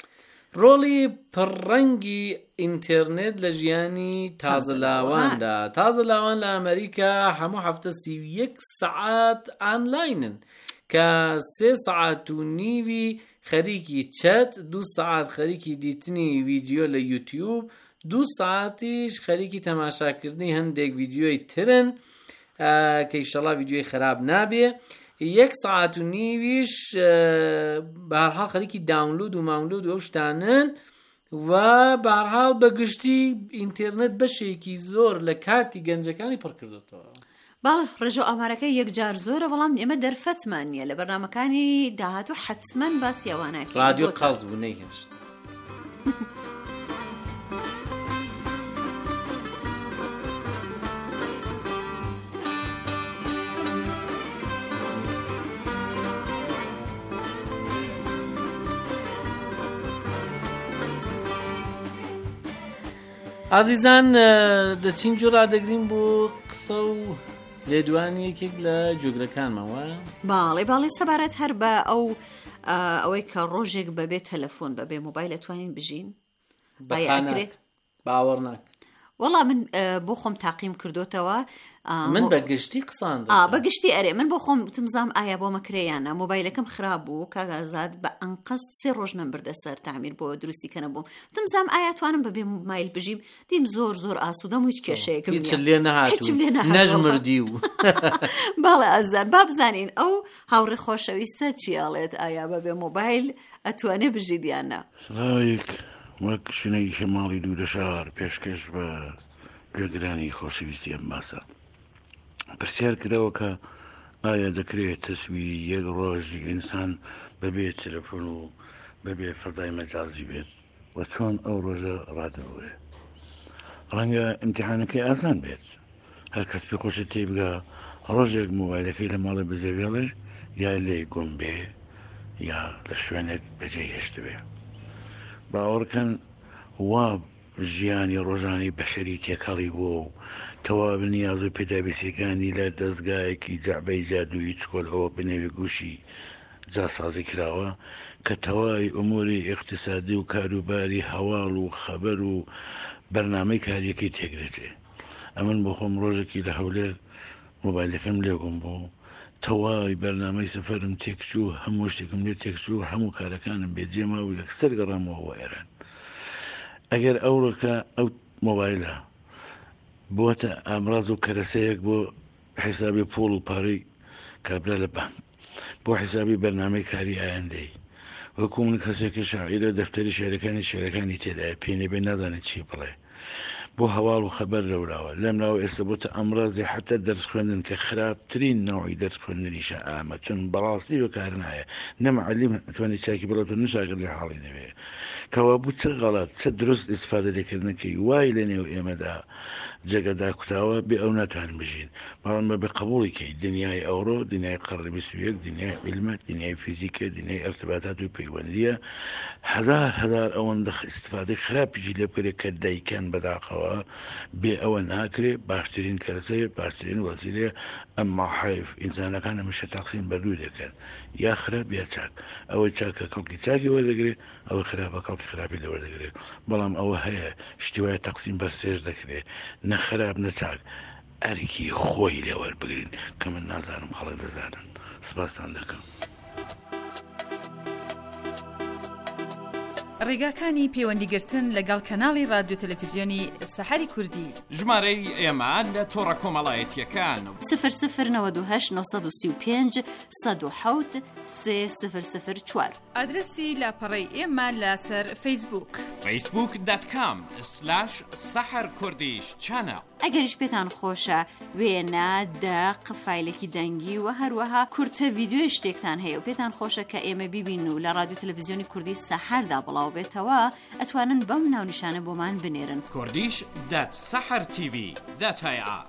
ڕۆڵی پڕڕەنگی ئینترنێت لە ژیانی تازەلاواندا. تازەلاوان لە ئەمریکا هەموو هەفتە 31 سەعات ئانلاینن کە 3 سەعات و نیوی خەریکی چەت، 2 سەعات خەریکی دیتنی ویدیۆ لە یوتیوب، 2 سەعاتیش خەریکی تەماشاکردنی هەندێک ویدیۆی ترن کە ئیشەڵا ویدیۆی خراپ نابێ، 1 سەعات و نیویش بەهەرحاڵ خەریکی داونلود و ماونلود و ئەو شتانن و بەهەرحاڵ بەگشتی ئینترنێت بەشێکی زۆر لە کاتی گەنجەکانی پڕ کردوتەوە. باڵێ ڕێژە ئامارەکە یەکجار زۆرە، بەڵام ئێمە دەرفەتمان نییە لە بەرنامەکانی داهاتوو حتمەن باسی ئەوانەکەین. رادیۆ قەڵز بوو نەیهێشت. عزیزان دەچین جۆرا دەگرین بۆ قسە و لێدوانی یەکێک لە جۆگرەکانمەوە. باڵێ سەبارەت هەر بە ئەوەی کە ڕۆژێک بەبێ تەلەفۆن بەبێ موبایل دەتوانین بژین باوەڕ ناک. وەڵام من بۆ خۆم تاقیم کردوتەوە، من بەگشتی قسان بەگشتی ئەرێ من بۆ خۆم تمزام ئایا بۆ مەکرەیانە مۆبایلەکەم خراپ بوو کاگازاد بە ئەنقەست 3 ڕۆژ نەبردە سەر تعمیر بۆ دروستی کە نەبووم، تمزام ئایا توانم بەبێ موبایل بژیم، دیم زۆر ئاسوودەم و هیچ کێشەیەکم هیچ لێ نەهاتوو نەژمردی و باڵێ ئازار با بزانین ئەو هاوڕێ خۆشەویستە چیاڵێت ئایا بەبێ موبایل ئەتوانێ بژید یاننا. سڵاوێک وەک شنەی شەماڵی دوورە شار پێشکەش بە گوێگرانی خۆشەویستی ئەم باسە پرسیار کراوە کە ئایا دەکرێت تەسویری یەک ڕۆژی ئینسان بەبێ تەلەفۆن و بەبێ فەزای مەجازی بێت و چۆن ئەو ڕۆژە ڕادەوێ. ڕەنگە ئیمتیحانەکەی ئاسان بێت، هەر کەس پێ خۆشە تێبگا ڕۆژێک موبایلەکەی لە ماڵە بزەوێڵێ یا لێ گوم بێ یا لە شوێنێک بەجێ هێشت بێ. باوەڕکەن وا ژیانی ڕۆژانی بەشەری تێکەڵی بووە و تەواو نیاز و پێدابیستەکانی لە دەستگایەکی جەعبەی جادووی چکۆل ئەوە بنێوی گوشی جاسازی کراوە کە تەواوی ئوموری ئیقتصادی و کاروباری هەواڵ و خەبەر و بەرنامەی کاریەکەی تێگرێتێ. ئەمن بۆ خۆم ڕۆژێکی لە هەولێر مۆبایلەکەم لێگوم بوو، تەواوی بەرنامەی سەفەرم تێکچوو، هەموو شتێکم لێ تێکچوو، هەموو کارەکانم بێجێما و یەکسەر گەڕامەوە ئێران. ئەگەر ئەوڕۆکە ئەو مۆبایلە بووەتە ئامراز و کەرەسەیەک بۆ حیسابی پۆڵ و پارەی کابرا لە بانک، بۆ حیسابی بەرنامەی کاری ئایندەی، وەکو من کەسێکی شاعیرە دەفتەری شێرەکانی تێدایە پێنێ بێ نازانێت چی بڵێ، بۆ هەواڵ و خەبەر لەوراوە لەم ناوە ئێستا بۆتە ئەمڕازی حتە دەرس خوێندن کە خراپترین ناوی دەرس خوێندنیشە ئامەتون بەڕاستی بەکارن هەیە نەمەعلیم ئەتوانی چاکی بڵێت و نشاگر لێ حاڵی دەوێت کەوا بوو چ غەڵات چ دروست ئیسفادە لێکردنەکەی وای لە نێو ئێمەدا جێگەدا کوتاوە بێ ئەو ناتوانین بژین، بەڵام بە بەقبوڵیکەی دنیای ئەوڕۆ، دنیای قەرنی 21، دنیای علمە، دنیای فیزیکە، دنیای ئەرتباتات و پەیوەندیە، هەزار ئەوەندە ئیستفادەی خراپیشی لێ بکرێت کە دایکان بەداقەوە بێ ئەوە ناکرێت باشترین کەرەسەیە باشترین وەسیلەیە. ئەمما حیف ئینسانەکان هەمیشە تەقسیم بەردوو دەکەن، یا خراپ یا چاک، ئەوەی چاکە کەڵکی چاکی وەردەگرێت، ئەوە خراپە کەڵکی خراپی لەوەردەگرێت، بەڵام ئەوە هەیە شتیوای تەقسیم بەر سێژ دەکرێت، نەخراپ نەچاک ئەرکی خۆی لێوەربگرین کە من نازانم خەڵک دەزانن. سپاسان دەکەم. ڕێگاکانی پەیوەندیگرتن لەگەڵ کەناڵی رادیۆ تەلەڤیزیۆنی سەحەری کوردی ژمارەی ئێمە لە تۆڕە کۆمەڵایەتیەکان 0092 935 107 3004 ئادرسی لاپەڕەی ئێمە لەسەر فەیسبووک facebook.com/saharkurdish ئەگەریش پێتان خۆشە وێنە دەق فایلێکی دەنگی و هەروەها کورتە ڤیدیۆی شتێکتان هەیە و پێتان خۆشە کە ئێمە بیبین و لە رادیۆ تەلەڤیزیۆنی کوردی سەحەردا بڵاو بێتەوە ئەتوانن بەم ناونیشانە بۆمان بنێرن kurdish.sahartv.ir.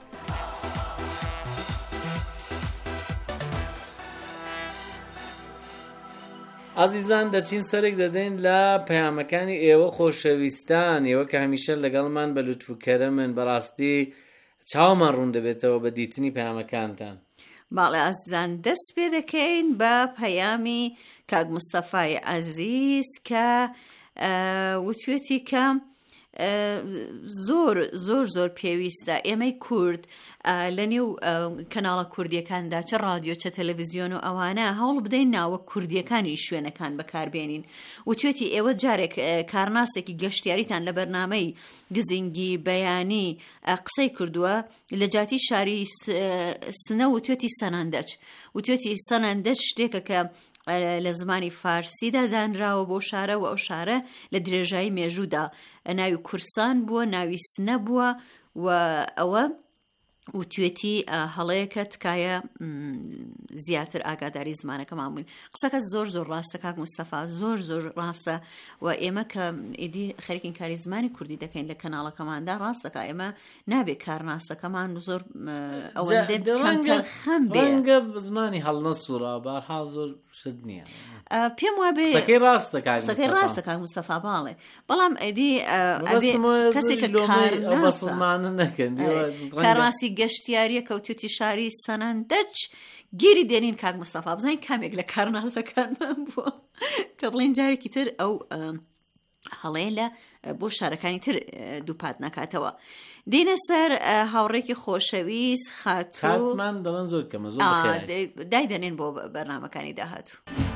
عزیزان دەچین سەرێک دەدەین لە پەیامەکانی ئێوە خۆشەویستان، ئێوە کە هەمیشە لەگەڵمان بە لوتف و کەرەمن، بەڕاستی چاومان ڕوون دەبێتەوە بە دیتنی پەیامەکانتان. باڵێ ئازیزان دەست پێ دەکەین بە پەیامی کاک مستەفای عەزیز کە وتوێتی کە زۆر پێویستە ئێمەی کورد لە نێو کەناڵە کوردیەکاندا چه رادیۆ چه تەلەڤیزیۆن و ئەوانە هەوڵ بدەین ناوە کوردیەکانی شوێنەکان بەکاربێنین. وتوێتی ئێوە جارێک کارناسێکی گەشتیاریتان لە بەرنامەی گزینگی بەیانی قسەی کردووە لە جاتی شاری سنە وتوێتی سەناندەج. وتوێتی سەناندەج شتێکە کە لە زمانی فارسیدا دانراوە بۆ شارە و ئەو شارە لە درێژایی مێژوودا ناوی کورسان بووە، ناوی سنە بووە و ئەوە وتوێتی هەڵەیەکە تکایە زیاتر ئاگاداری زمانەکەمان بووین. قسەکە زۆر ڕاستە کاک مستەفا، زۆر ڕاستە و ئێمە کە ئیدی خەریکین کاری زمانی کوردی دەکەین لە کەناڵەکەماندا ڕاستەکە ئێمە نابێت کارناسەکەمان زۆر ئەوەندە کەمتر خەم بێ ڕەنگە زمانی هەڵنەسوورە بەرها زۆر شت نییە. پێم وابێ قسەکەی ڕاستە کاک مستەفا باڵێ، بەڵام ئەدی کەسێک کارناسی گەشتیاریە کەوتوتی شاری سەناندەج گیری دێنین کاک مستەفا بزانین کامێک لە کارناسەکانمان بووە کە بڵین جارێکی تر ئەو هەڵەیە لە بۆ شارەکانی تر دووپات نکاتەوە. دێنە سەر هاوڕێکی خۆشەویست خاتمان دەڵێن زۆر کەمە زۆر دایدەنێن بۆ بەرنامەکانی داهاتوو.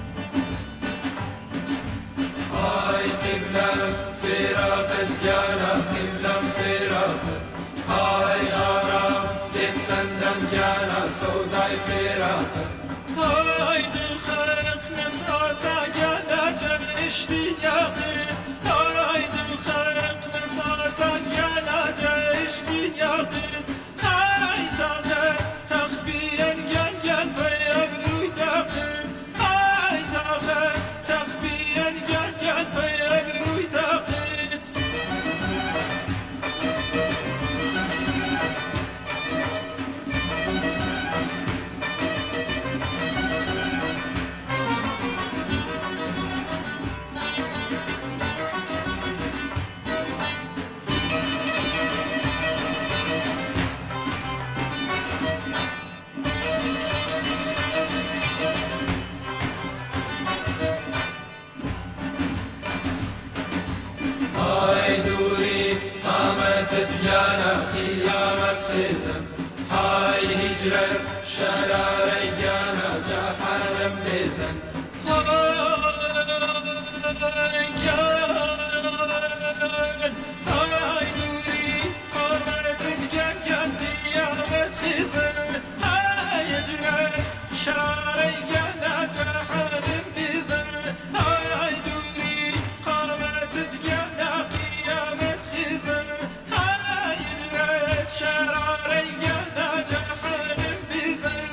هاي قبلة فراقت جانا قبلة فراقت هاي غرام لتسندم جانا سوداي فراقت هاي دلخلق نساسا جانا جرشتي ياقت هاي دلخلق نساسا جانا جرشتي ياقت هاي طاقت تخبيا جان بيبروي داقت هاي طاقت تخبيا جان بيبروي داقت تتجانا قيامة خزن هاي هجرة شراري جانا جحانا ميزن هاي دوري قامة تتجان قيامة خزن هاي هجرة شراري جانا جحانا ميزن هاي دوري قامة تتجان قيامة خزن شراري جانا جحان بزن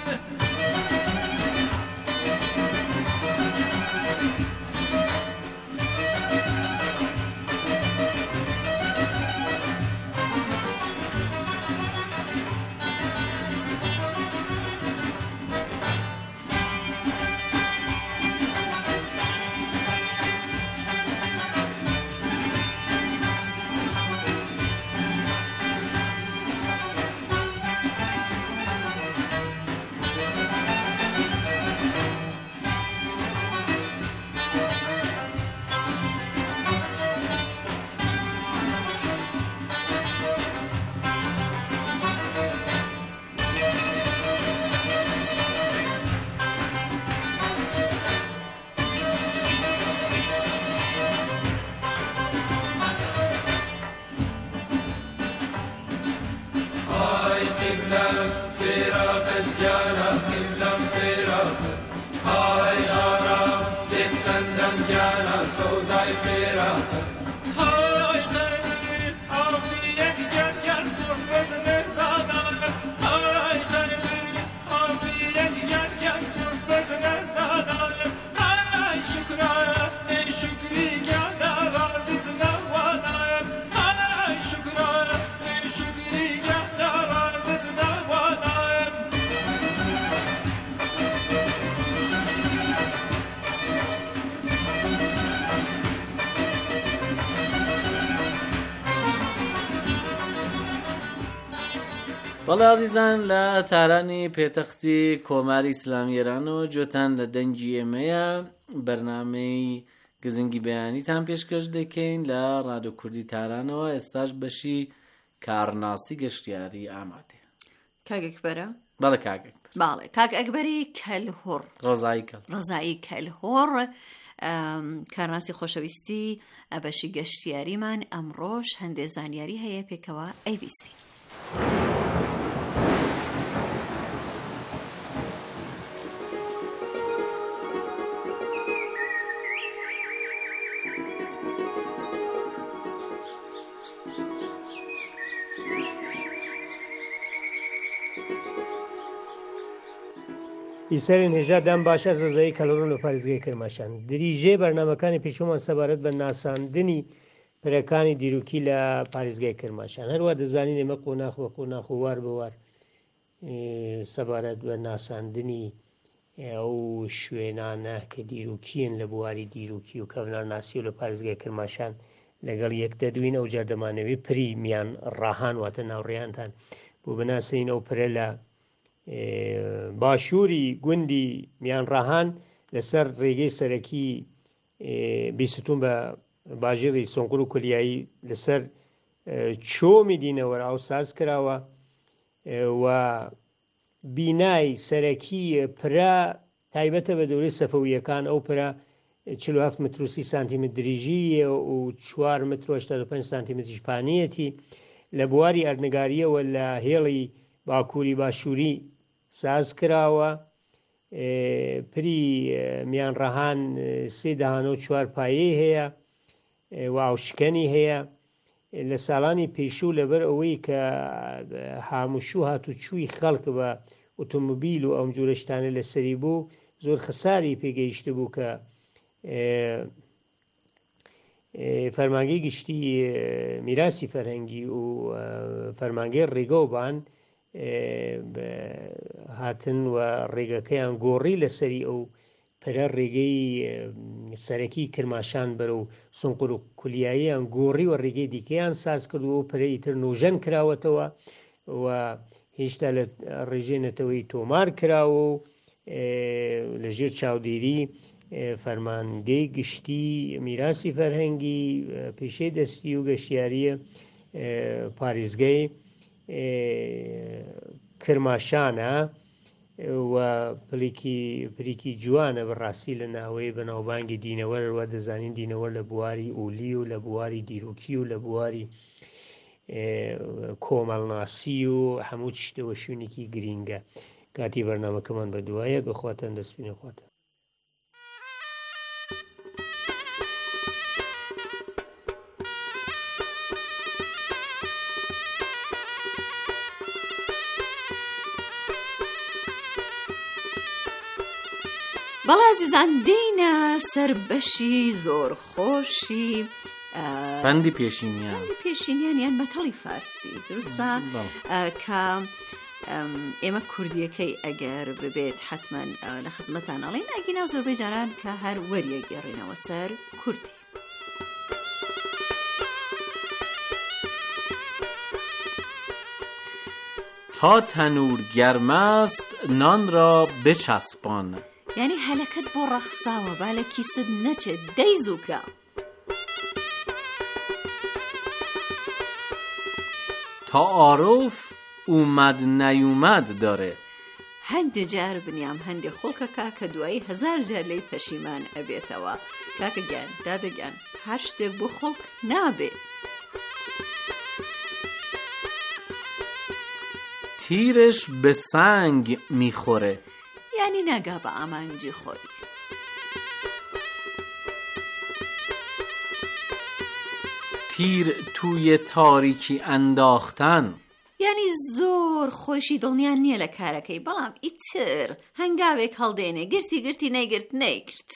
فراقت جانا قبلة فراقت هاي غرام لتسندم جانا سوداي فراقت هاي قدر عافية جان صحبة نزانا هاي قدر عافية جان صحبة نزانا هاي شكرا شكري جانا رازتنا وانا هاي شكرا شكري جانا رازتنا وانا بەڵێ عزیزان لە تارانی پێتەختی کۆماری ئیسلامی ئێران و جۆتان لە دەنگی ئێمەیە بەرنامەی گزنگی بەیانیتان پێشکەش دەکەین لە ڕادیۆ کوردی تارانەوە. ئێستاش بەشی کارناسی گەشتیاری ئامادە. کاگەکبەرە؟ بەڵێ کاگەکبەر. باڵێ کاک ئەکبەری کەلهۆڕ، ڕەزایی کەلهۆڕ، کارناسی خۆشەویستی بەشی گەشتیاریمان ئەمڕۆژ هەندێک زانیاری هەیە پێکەوە ABC. ئیسەرین هێژادان باشە زەزایی کەلۆڕن و پارێزگای کرماشان. دریژێ بەرنامەکانی پێشومان سەبارەت بە ناساندنی پرەکانی دیروکی لە پارێزگای کرماشان. هەروە دەزانین ئێمە قۆناخ بە قۆناخ و وار بەوار سەبارەت بە ناساندنی ئەو شوێنانە کە دیروکیین لە بواری دیروکی و کەونارناسی و لە پارێزگای کرماشان لەگەڵ یەک دەدوین. ئەو جار دەمانەوێت پری میان ڕاهان واتە ناوڕێیانتان بۆ بناسەین ئەو پرە لە باشووری گوندی میانڕاهان لەسەر ڕێگەی سەرەکی بیستون بە باژێڕی سۆنقور و کولیایی لەسەر چۆمی دینەوەرە ئەو ساز کراوە و بینای سەرەکی پرە تایبەتە بە دەورەی سەفەویەکان. ئەو پرە 47 متر و 30 سانتیمتر دریژیە و 4 متر و 85 سانتیمتر پانیەتی لە بواری ئەرنگاریەوە لە هێڵی باکووری باشووری ساز کراوە. پری میانڕەهان 3.4 پایەی هەیە و ئاوشکەنی هەیە. لە ساڵانی پێشوو لەبەر ئەوەی کە هاموشوو هاتوچووی خەڵک بە ئۆتۆمبیل و ئەم جۆرە شتانە لەسەری بوو زۆر خەساری پێگەیشتە بوو کە فەرمانگەی گشتی میراسی فەرهەنگی و فەرمانگەی ڕێگەوبان هاتن و ڕێگەکەیان گۆڕی لەسەری ئەو پەرە ڕێگەی سەرەکی کرماشان بەرە و سۆنقور و کولیاییان گۆڕی و ڕێگەی دیکەیان ساز کرد و پەرەی تر نۆژەن کراوەتەوە و هێشتا لە ڕێژێنێتەوەی تۆمار کراوە و لەژێر چاودێری فەرمانگەی گشتی میراسی فەرهەنگی پێشەی دەستی و گەشتیاریە پارێزگای کرماشانە و پلێکی جوانە بەڕاستی لە ناوەی بەناوبانگی دینەوەر وە دەزانین دینەوەر لە بواری ئولی و لە بواری دیروکی و لە بواری کۆمەڵناسی و هەموو شتەوە شوێنێکی گرینگە. کاتی بەرنامەکەمان بە دوایە بخواتەن دەستبینە خواتە. بەڵێ ئازیزان دێینە سەر بەشی زۆر خۆشی پەندی پێشینیان یان بەتەڵی فارسی دروستە کە ئێمە کوردیەکەی ئەگەر ببێت حتمما لە خزمەتان ئەڵێن ئەگینا زۆربەی جاران کە هەر وەریەگەڕێنەوە سەر کوردی. تا تەنور گەرم است نان را بچسبان. یعنی هەلەکەت بۆ ڕەخساوە با لە کیسد نەچێت دەی زووکە. تا عارف اومد نیومد داره. هەندێ جار بنیام هەندێ خۆڵکەکە کە دوایی 1000 جار لی پەشیمان ئەبێتەوە. کاکەگیان دادەگیان هەر شتێک بۆ خۆڵک نابێ. تیرش به سنگ میخوره. یعنی نگا به ئامانجی خۆی. تیر توی تاریکی انداختن. یعنی زۆر خۆشی دڵنیان نییە لە کارەکەی بەڵام ئیتر هەنگاوێک هەڵدێنێ گرتی نەیگرت.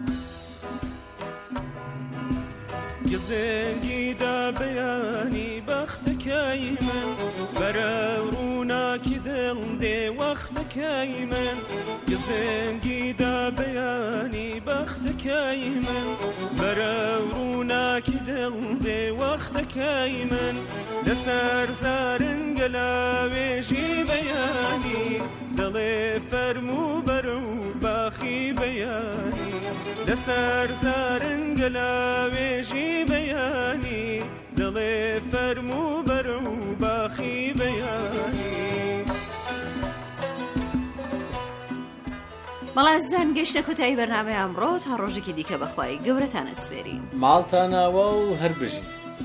گزنگی دا بەیانی بەختەکەی من بەرە ڕووناکی دڵ دێ وەختەکەی من. گزنگی دا بەیانی بەختەکەی من بەرە ڕووناکی دڵ دێ وەختەکەی من. لەسەر زارنگە لاوێژی بەیانی دڵێ فەرموو بەرە و باخی بەیانی. لەسەر زارنگەلاوێژی بەیانی دڵێ فەرموو بەرە و باخی بەیانی. بەڵازان گەشتە کۆتایی بەرنامەی ئەمڕۆ تا ڕۆژێکی دیکە بەخوای گەورەتان ئەسپێرین. ماڵتانەوە و هەر بژین.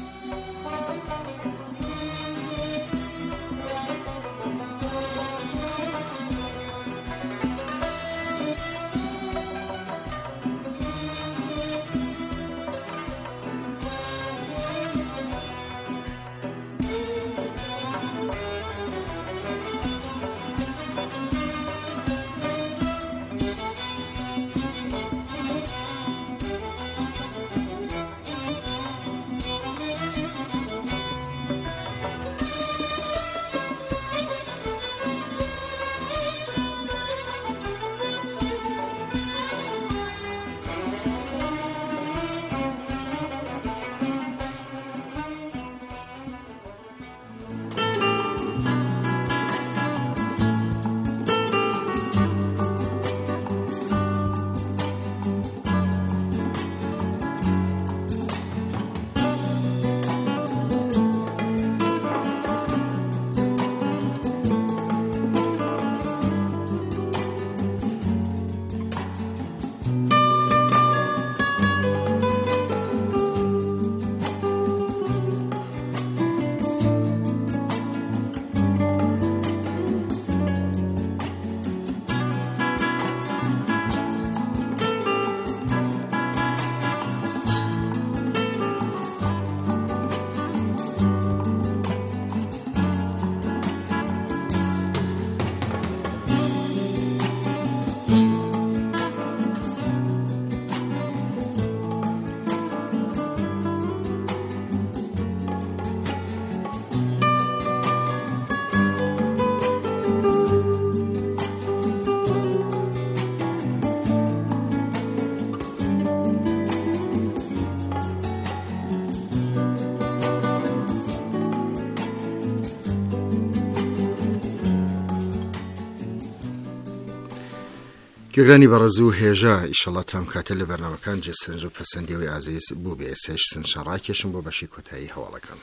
گوێگرانی بەڕێز و هێژە ئیشەڵڵا تام کاتە لە بەرنامەکان جێسەرنج و پەسەندیەوەی ئازیز بوو بێ سێش سنشان ڕاکێشم بۆ بەشی کۆتایی هەواڵەکان.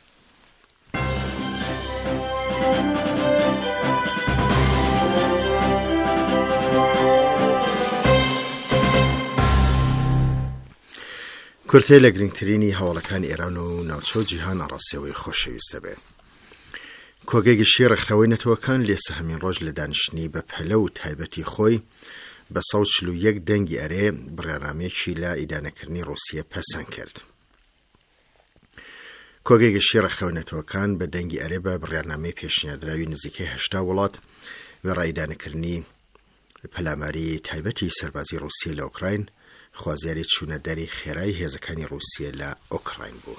کورتەی لە گرنگترینی هەواڵەکانی ئێران و ناوچە و جیهان ئاڕاستیەوەی خۆشەویستە بێ. کۆگەی گشتی ڕێکخراوەی نەتەوەکان لێ سەهەمین ڕۆژ لە دانیشتنی بە پەلە و تایبەتی خۆی بە 141 دەنگی ئەرێ بڕیارنامەیەکی لە ئیدانەکردنی ڕووسیە پەسەند کرد. کۆگەی گشتی ڕێکخراوەی نەتەوەکان بە دەنگی ئەرێ بە بڕیارنامەی پێشنیاردراوی نزیکەی 80 وڵات بە ڕایدانەکردنی پەلاماری تایبەتی سەربازی ڕووسیە لە ئوکراین خوازیاری چوونەدەری خێرایی هێزەکانی ڕووسیە لە ئوکراین بوو.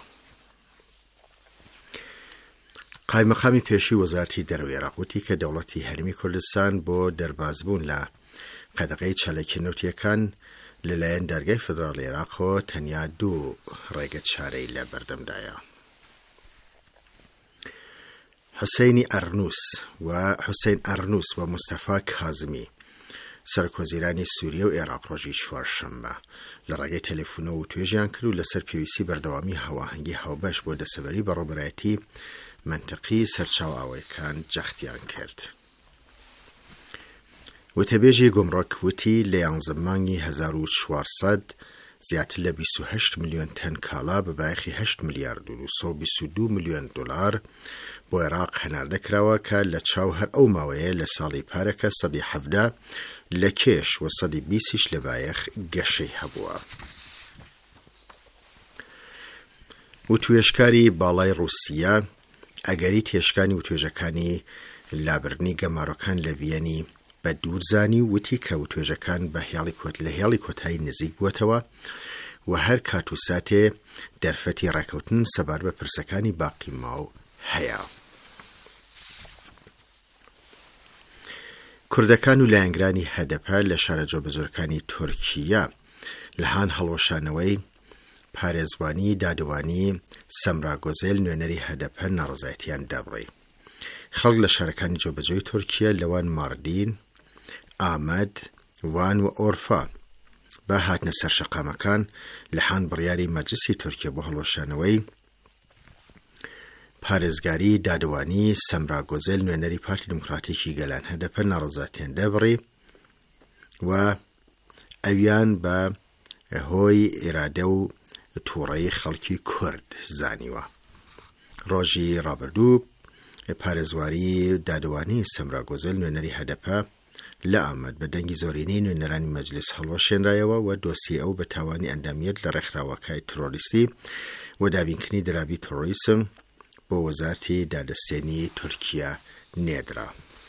قایمەقامی پێشی وەزارەتی دەرەوەی عێراق وتی کە دەوڵەتی هەرمی کوردستان بۆ دەربازبوون لە قەدەغەی چالاکی نەوتیەکان لەلایەن دادگای فێدراڵی عێراقەوە تەنیا 2 ڕێگە چارەی لە بەردەمدایە. حوسێنی ئەرنووس و مستەفا کازمی سەرکۆزیرانی سووریە و عێراق ڕۆژی چوارشەممە لە ڕێگەی تەلەفۆنەوە و توێژیان کرد و لەسەر پێویستی بەردەوامی هەواهەنگی هاوبەش بۆ دەسەبەری بەڕێوەبەرایەتی منتقی سەرچاوئاوەیەکان جەختیان کرد. وتەبێژی گۆمڕۆک وتی لە 11 مانگی 1400 زیاتر لە 28 ملیۆن تەن کاڵا بە بایەخی 8 میلیارد و 122 میلیۆن دلار بۆ عێراق هەناردە کراوە کە لە چاو هەر ئەو ماوەیە لە ساڵی پارەکە 170 لە کێش و 120 لە بایەخ گەشەی هەبووە. وتوێژکاری باڵای ڕووسیا ئەگەری تێشکانی وتوێژەکانی لابردنی گەمارۆکان لە ڤیەنی بە دوورزانی وتی کە وتوێژەکان بە لە هێڵی کۆتایی نزیک بووەتەوە و هەر کات و ساتێ دەرفەتی ڕاکەوتن سەبار بە پرسەکانی باقی ماو هەیە. کوردەکان و لایەنگرانی هەدەپە لە شارە جۆبەجۆرەکانی تورکیا لە هان هەڵۆشانەوەی پارێزوانی دادوانی سەمراگۆزێل نوێنەری هەدەپە ناڕزایەتیان دەبڕی. خەڵک لە شارەکانی جۆبەجۆی تورکیا لەوان ماردین، ئامەد، وان و ئۆرفا بە هاتنە سەر شەقامەکان لەحان بڕیاری مەجلیسی تورکیا بۆ هەڵوەشانەوەی پارێزگاری دادوانی سەمرا گۆزێل نوێنەری پارتی دموکراتیکی گەلان هەدەپە ناڕەزاتیان دەبڕی و ئەویان بە هۆی ئێرادە و تووڕەی خەڵکی کورد زانیوە. ڕۆژی ڕابردوو پارێزواری دادوانی سەمرا گۆزێل نوێنەری هەدەپە لە ئامەد بە دەنگی زۆرینەی نوێنەرانی مەجلیس هەڵوەشێنرایەوە و دۆسی ئەو بە تاوانی ئەندامیەت لە ڕێکخراوەکانی تۆڕۆلیستی و دابینکردنی دراوی تۆڕۆریسم بۆ وەزارەتی دادەستێنی تورکیا نێدرا.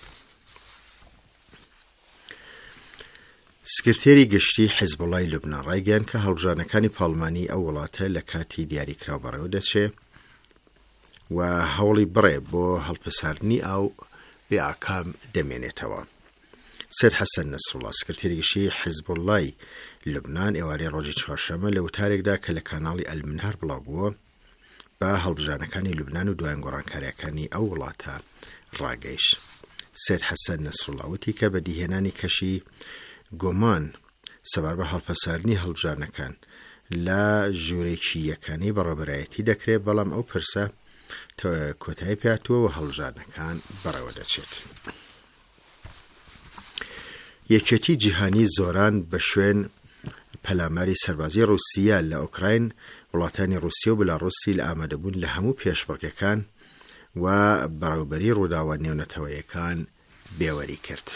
سکرتێری گشتی حیزبوڵای لوبنان ڕایگەیان کە هەڵبژارنەکانی پاڵمانی ئەو وڵاتە لە کاتی دیاریکراو بەڕێوە دەچێت و هەوڵی بڕێ بۆ هەڵپەساردنی ئەو بێ ئاکام دەمێنێتەوە. سید حەسەن نەسروڵڵا سکرتێری گشتی حیزبوڵای لوبنان ئێوارەی ڕۆژی چوارشەمە لە وتارێکدا کە لە کاناڵی ئەلمنار بڵاوبووە بە هەڵبژارنەکانی لوبنان و دوایان گۆڕانکاریەکانی ئەو وڵاتە ڕاگەیشت. سید حەسەن نەسروڵڵا وتی کە بەدیهێنانی کەشی گۆمان سەبار بە هەڵپەساردنی هەڵبژارنەکان لە ژوورێکی یەکانی بەڕێوەبەرایەتی دەکرێت، بەڵام ئەو پرسە کۆتایی پێهاتووە و هەڵبژارنەکان بەڕێوە دەچێت. یەکێتی جیهانی زۆران بە شوێن پەلاماری سەربازی رووسیا لە ئوکراین، وڵاتانی رووسیا و بلاڕوسی لە ئامادەبوون لە هەموو پێشبڕکێکان و بەڕێوەبەری ڕووداوە نێونەتەوەیەکان بێوەری کرد.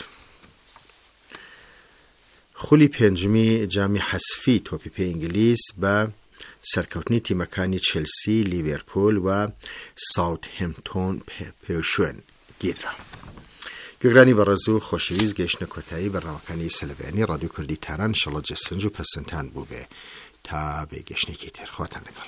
خولی پێنجمی جامی حەسفی تۆپی پێ ئینگلیس بە سەرکەوتنی تیمەکانی چێلسی، لیڤێرپۆل و ساوتهێمپتۆن پێشوێن گیررا. گوێگرانی بەڕێز و خۆشەویست، گەیشتنە کۆتایی بەڕنامەکانی سەلەڤیانی ڕادیۆ کوردی تاران ئینشەڵڵا جێسنج و پەسەندتان بوو بێ. تا بێگەشتێکی تر خۆتان لەگەڵ.